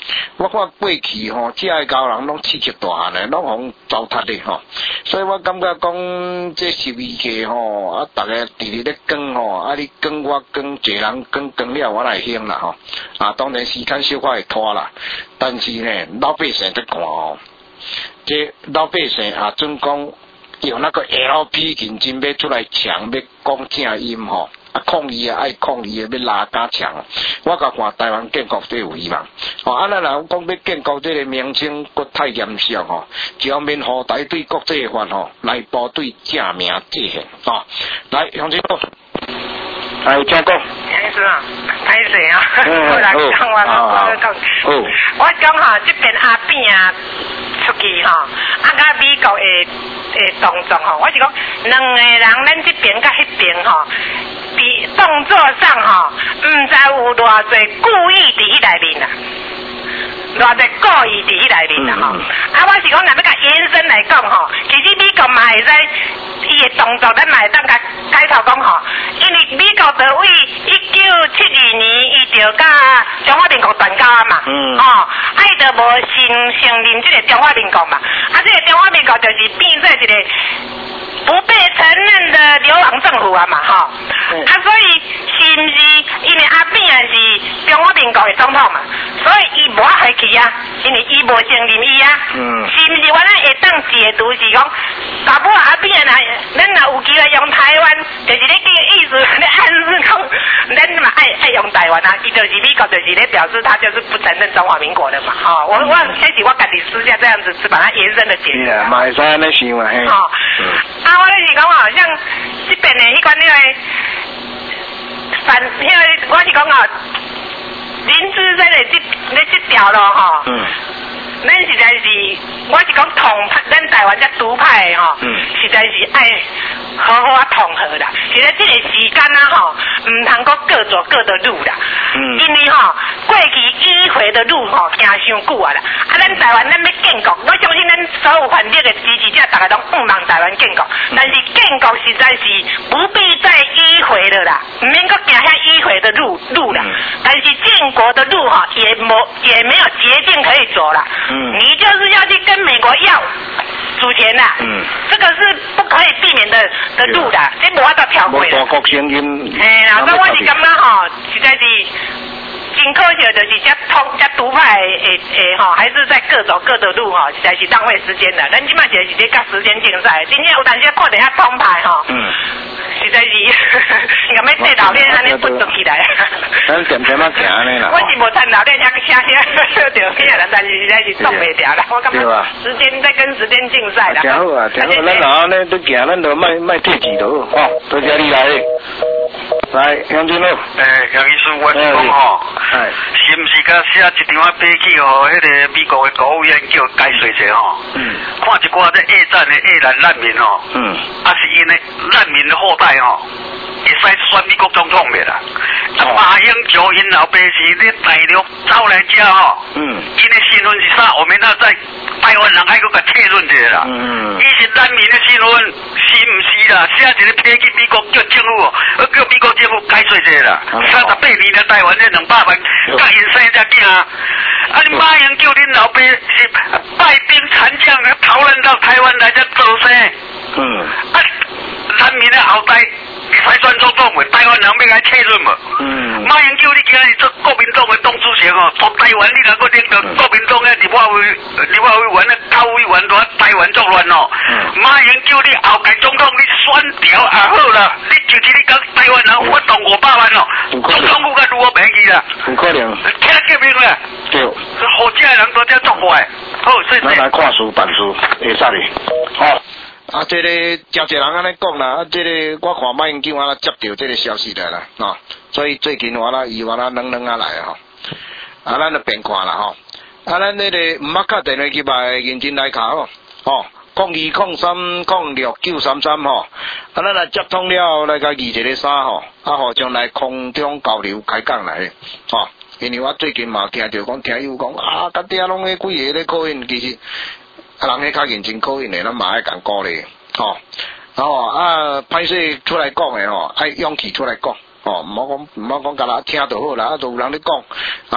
我看过去吼，遮个高人拢刺激大汉诶，拢互糟蹋咧吼，所以我感觉讲这十二届吼，啊，逐个直直咧讲吼，啊，你讲我讲，一个人讲讲了我来兴啦吼，啊，当然时间小可会拖啦，但是呢，老百姓在看吼，这老百姓啊，准讲用那个 L P 认真要出来抢，要讲正音吼。啊，抗议啊，爱抗议啊，要拉加强。我甲看台湾建国最有希望。哦，啊，咱若讲要建国这个名称，佫太严肃吼，就要免互台对国际法吼来部队正名界限。哦，来，乡亲哥，来请讲。 先生啊，歹势啊，我来讲我我讲，我讲吼，这边阿扁啊出去吼，啊，甲美国的诶动作吼，我是讲两个人，咱这边甲迄边吼。伫动作上吼，毋知有偌侪故意伫迄内面啊，偌侪故意伫迄内面啊吼。啊，我是讲，若要甲延伸来讲吼，其实美国嘛会使伊的动作，咱嘛会当甲开头讲吼，因为美国就为一九七二年伊就甲中华民国断交啊嘛，嗯，哦，啊伊就无承承认即个中华民国嘛，啊，即个中华民国就是变做一个。不被承认的流亡政府啊嘛，吼、嗯，啊，所以是毋是因为阿扁也是中华民国的总统嘛，所以伊无法回去啊，因为伊无承认伊啊，嗯，是毋是我咱会当解读是讲，搞不好阿扁啊，咱若有机会用台湾，就是咧这个意思，咧暗示讲，咱嘛爱爱用台湾啊，伊就是美国就是咧表示他就是不承认中华民国的嘛，吼、哦，我我开始我家己私下这样子是把它延伸的解释啊， 嘛会使安尼想啊，嘿， 哦，啊。我就是讲哦，像这边的迄款那个反，迄个我是讲哦，林志珍的这那这条咯吼，嗯，咱实在是，我是讲统派，咱台湾这独派的吼，嗯，实在是爱好好啊统合啦。其实这个时间啊吼，唔通讲各走各的路啦，嗯，因为吼过去迂回的路吼行伤久啊啦，啊，咱台湾咱要建国，我相信咱所有反对的支持者，大家都盼望台湾建国，但是建国实在是不必再迂回了啦，唔免搁行遐迂回的路路啦，但是建国的路哈也没也没有捷径可以走啦，嗯，你就是要去跟美国要主权啦，嗯，这个是不可以避免的的路啦，这无法度跳过啦。 大国声音。 嘿啦，所以我是感觉吼，实在是。真可惜就是这通这独派诶诶吼，还是在各走各的路吼，实在是浪费时间的。咱即摆就是咧甲时间竞赛，真正有当时看一下通牌吼，嗯，实在是，你讲要对老练安尼不动起来。 咱点点啊行安尼啦。 我是无趁老练遐遐遐着遐啦，但是实在是动袂掉啦。我感觉时间在跟时间竞赛啦。 挺好啊，挺好，咱老安尼都行，咱就卖卖退钱咯，吼，多谢你来。来，乡亲咯。 诶，杨医师，我是讲吼。是毋是甲写一张啊飞去吼？迄个美国的国务院叫解说者吼，嗯，看一寡这越战的越南难民吼，嗯，啊是因为难民的后代吼，会使选美国总统的啦。啊，马英九因老爸是咧大陆走来遮吼，嗯，因的身份是啥？我们那在台湾人爱搁甲确认者啦，嗯，伊是难民的身份，是毋是啦？写一个飞去美国叫政府，呃叫美国政府解说者啦，三十八年的台湾这两百万。甲因生只囝，啊！你马英九恁老爸是败兵残将，逃难到台湾来才做生。嗯。啊，难民的后代会使选总统袂？台湾人要来确认无？嗯。马英九你今日做国民党的党主席哦，做台湾你若搁领导国民党的立法委立法委员的高委员在台湾作乱哦。嗯。马英九你后届总统你选掉也好啦，你就是你讲台湾人发动五百万哦，总统府甲如何名义啦？ 有可能。 听革命啦。对。好这人都这作坏，好，所以。 咱来看书办书，会使哩。好。啊，这个真侪人安尼讲啦，啊，这个我看马英九我啦接到这个消息来啦，哦，所以最近我啦伊我啦冷冷啊来吼，啊，咱就变看啦吼，啊，咱那个唔捌打电话去吧，认真来卡吼，哦，空二空三空六九三三吼，啊，咱来接通了来个二一个三吼，啊，互将来空中交流开讲来，吼，因为我最近嘛听着讲听友讲啊，家己啊拢迄几个咧考因其实。啊，人迄较认真考验的，咱嘛爱讲鼓励，吼，然后啊，歹势出来讲的吼，爱勇气出来讲，吼，唔好讲唔好讲，甲人听就好啦，啊，就有人咧讲，啊，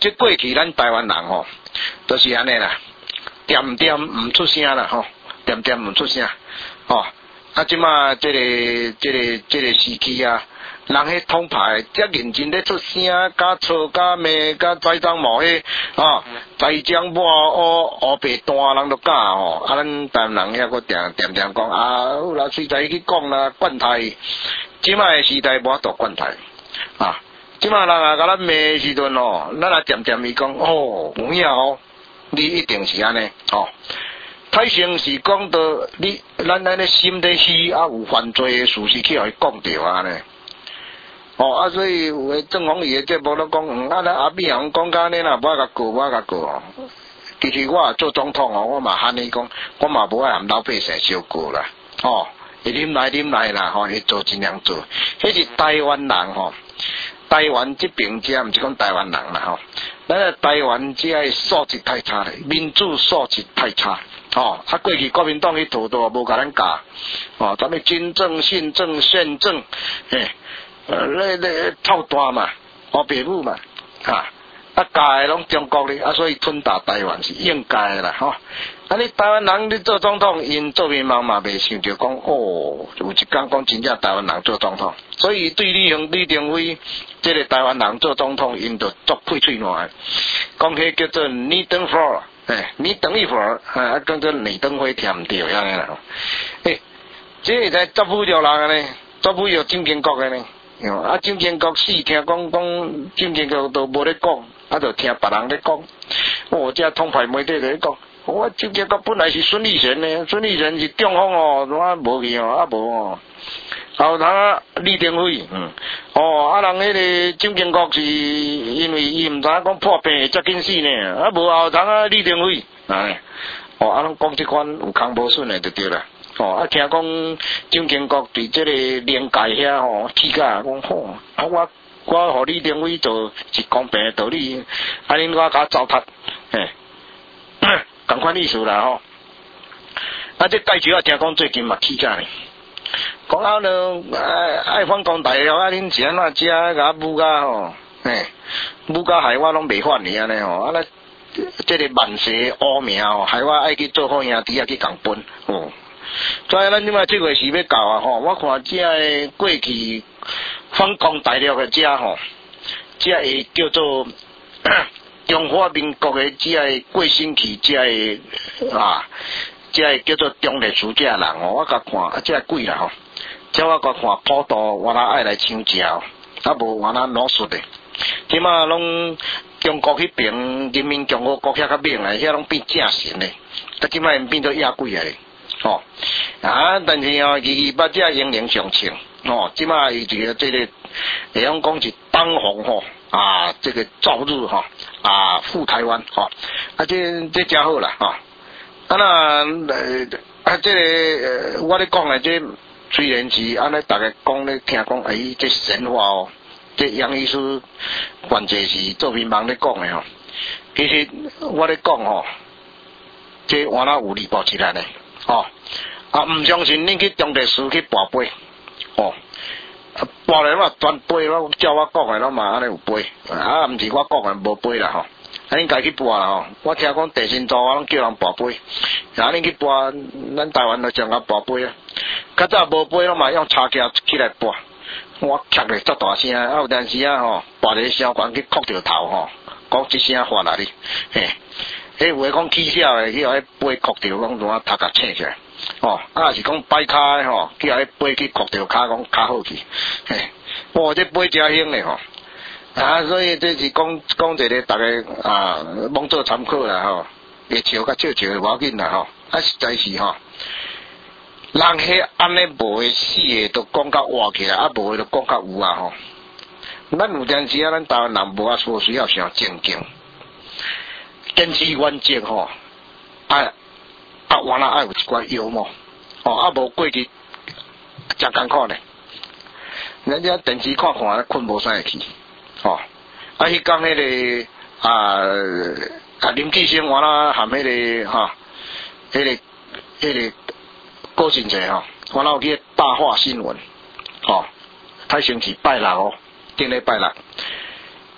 即过去咱台湾人吼，都、就是安尼啦，点点唔出声啦吼，点点唔出声，吼。啊，即马即、这个即、这个即、这个时期啊，人迄统派遮认真咧出声，甲吵甲骂，甲栽赃冒迄，吼，栽赃抹乌乌白单人都假吼，啊，咱台湾人遐个定定定讲啊，有啦，随在去讲啦，惯态。即马诶时代无法度惯态啊！即马人啊，甲咱骂诶时阵哦，咱啊渐渐伊讲哦，有影哦，你一定是安尼哦。太成是讲到你咱咱咧心底虚啊，有犯罪诶事实去互伊讲着安尼。哦啊，所以有诶正方伊诶节目都讲，嗯，啊咱阿扁人讲甲安尼啦，无甲告，无甲告哦。其实我做总统哦，我嘛喊你讲，我嘛无爱含老百姓相告啦，哦。会啉来啉来啦，吼，会做尽量做。迄是台湾人吼，台湾这边遮毋是讲台湾人啦吼，咱个台湾遮个素质太差咧，民主素质太差，吼、哦。啊，过去国民党去土都无甲咱教，哦，咱们军政、宪政、宪政，嘿，呃，咧咧套单嘛，黑白母嘛，啊。啊，教诶拢中国咧，啊，所以吞大台湾是应该啦，吼、哦。啊，你台湾人你做总统，因做民嘛嘛袂想着讲，哦，有一天讲真正台湾人做总统，所以对李鸿李登辉这个台湾人做总统，因就作配喙烂，讲迄叫做你等会儿，哎，你等一会儿，啊，叫做你等会听唔到安尼啦，诶、欸，这个在作府着人呢，作府着蒋经国个呢，啊，蒋经国死听讲讲蒋经国都无咧讲。啊，就听别人咧讲，哦，这统派媒体咧讲，我蒋经国本来是孙立人呢，孙立人是中风哦，怎啊无去哦，啊无哦，后头李登辉，嗯，哦，啊人迄个蒋经国是因为伊毋知影讲破病会遮紧死呢，啊无后头啊李登辉，哎，哦，啊拢讲即款有空无顺的就对啦，哦，啊听讲蒋经国对这个连界遐吼起价讲吼，啊我。我互李登辉就是公平的道理，啊，恁我甲糟蹋，嘿，同款意思啦吼。啊，这介绍我听讲最近嘛起价呢，讲啊呢爱爱反攻大陆啊，恁是安怎食甲武甲吼，嘿，武甲害我拢袂反去安尼吼，啊那这个万世污名吼，害我爱去做好兄弟啊去共分，哦。所以咱即摆这个是要到啊吼，我看这个过去。反攻大陆的遮吼，遮会叫做中华民国的遮个过身去遮个啊，遮个叫做中立书遮人吼，我甲看啊，遮贵啦吼，遮我甲看普渡我哪爱来抢食，啊无我哪攞输的，即马拢中国迄边人民共和国遐较猛诶，遐拢变正神咧，啊即摆变做亚贵啊咧，吼啊，但是哦，伊伊把遮英灵上称。哦，即马伊这个这个，会用讲是当红吼啊，这个朝日哈啊赴台湾哈，啊这这真好啦哈，啊那呃啊这个呃我咧讲诶，这虽然是安尼，大家讲咧听讲，哎，这神话哦，这杨医师关键是做民盲咧讲诶吼，其实我咧讲吼，这我哪有理报起来呢？哦啊，唔相信恁去中地书去跋杯。哦，跋来嘛专背咯，照我讲诶，拢嘛安尼有背，啊，毋是我讲诶无背啦吼，啊，恁家去跋啦吼，我听讲地震组我拢叫人跋背，啊，恁去跋，咱台湾就上甲跋背啊，较早无背拢嘛用叉架起来跋，我徛咧足大声，啊，有阵时啊吼，跋咧小管去磕着头吼，讲一声话啦哩，嘿，迄有诶讲起笑诶，去互迄背磕着，讲怎啊头壳醒起来。哦，啊是讲摆骹吼，去遐背去磕着骹，讲骹好去，嘿，哇，这背真兴咧吼，啊，所以这是讲讲一个大家啊，罔做参考啦吼，会笑甲笑笑无要紧啦吼，啊实在是吼，人迄安尼无诶死诶，都讲甲活起来，啊无诶都讲甲有啊吼，咱有阵时啊，咱台湾人无啊说需要啥正经，坚持原则吼，啊。啊，原来爱有一寡幽默，哦，啊无过去真艰苦呢。人家电视看看，困无啥会去，哦，啊，迄讲迄个啊啊林继生原来含迄个哈，迄个迄个郭信哲吼，原来有去大话新闻，哦，太星期拜六哦，顶礼拜六，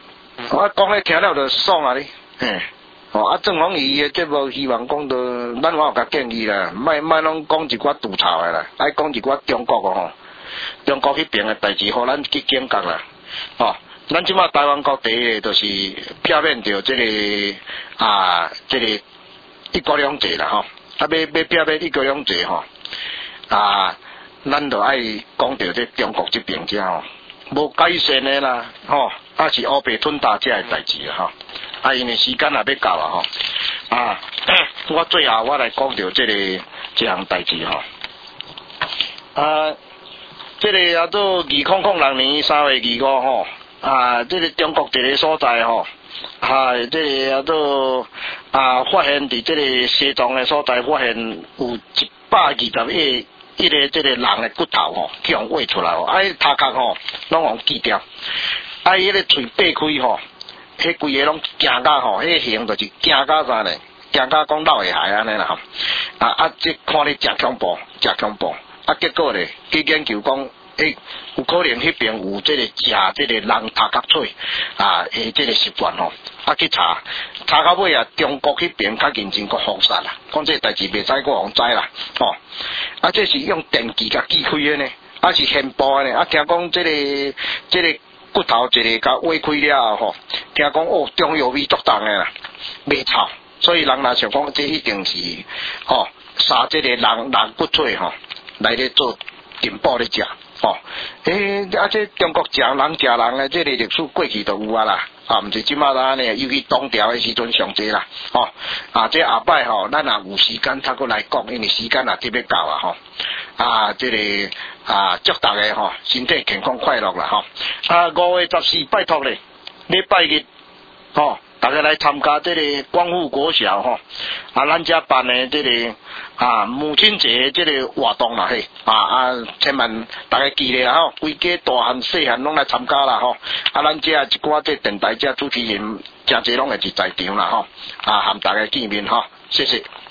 我讲咧听了就爽啊你，嘿。哦，啊，郑鸿仪诶节目希望讲到，咱我有甲建议啦，莫莫拢讲一寡独槽诶啦，爱讲一寡中国哦，中国迄边诶代志，互咱去警觉啦。哦，咱即马台湾各地诶，就是避免着即、这个啊，即、这个一國兩制啦吼，啊，要要避免一國兩制吼，啊，咱就愛講到即中國即邊遮吼，無改善诶啦，吼、哦，啊是烏白吞大遮诶代志啦吼。啊，因为时间也要到啊吼，啊，我最後我來講到即、這個這項代志吼，啊，即、這個也都二零零六年三月二五吼，啊，即、這個中國一個所在吼，啊，即、這個也都啊發現佇即個西藏的所在發現有一百二十一一個即個人的骨頭吼，去互挖出來吼，啊，迄頭殼吼攏互鋸掉，啊，迄個喙掰開吼。迄規個攏驚甲吼，迄形就是驚甲啥呢？驚甲講老下海安尼啦吼，啊啊！即看你真恐怖，真恐怖。啊，結果咧，去研究講，誒，有可能迄邊有即個食即個人頭殼喙啊，誒，即個習慣吼。啊，去查查到尾啊，中國迄邊較認真閣封殺啦，講這代志袂使閣互知啦，吼、哦。啊，這是用電擊甲擊開的呢，啊是現播的呢。啊，聽講即、這個即、這個。骨頭一個甲挖開了吼，聽講哦，中藥味足重誒啦，袂臭，所以人若想講，這一定是吼殺這個人人骨髓吼來咧做進補咧食吼。誒、欸，啊，這中國食人食人誒，這個歷史過去就有啊啦，啊，毋是即馬啦呢，尤其當朝誒時陣上濟啦，吼啊，這後擺吼，咱若有時間，他閣來講，因為時間也特別夠啊，吼啊，這個。啊，祝大家吼身體健康快樂啦吼！啊，五月十四拜託咧，禮拜日吼，大家來參加這個光復國小吼，啊，咱遮辦的這個啊母親節這個活動啦嘿，啊啊，千萬大家記咧吼，規家大漢細漢攏來參加啦吼，啊，咱遮一寡這電台遮主持人真濟攏會佇在場啦吼，啊，和大家見面吼，謝謝。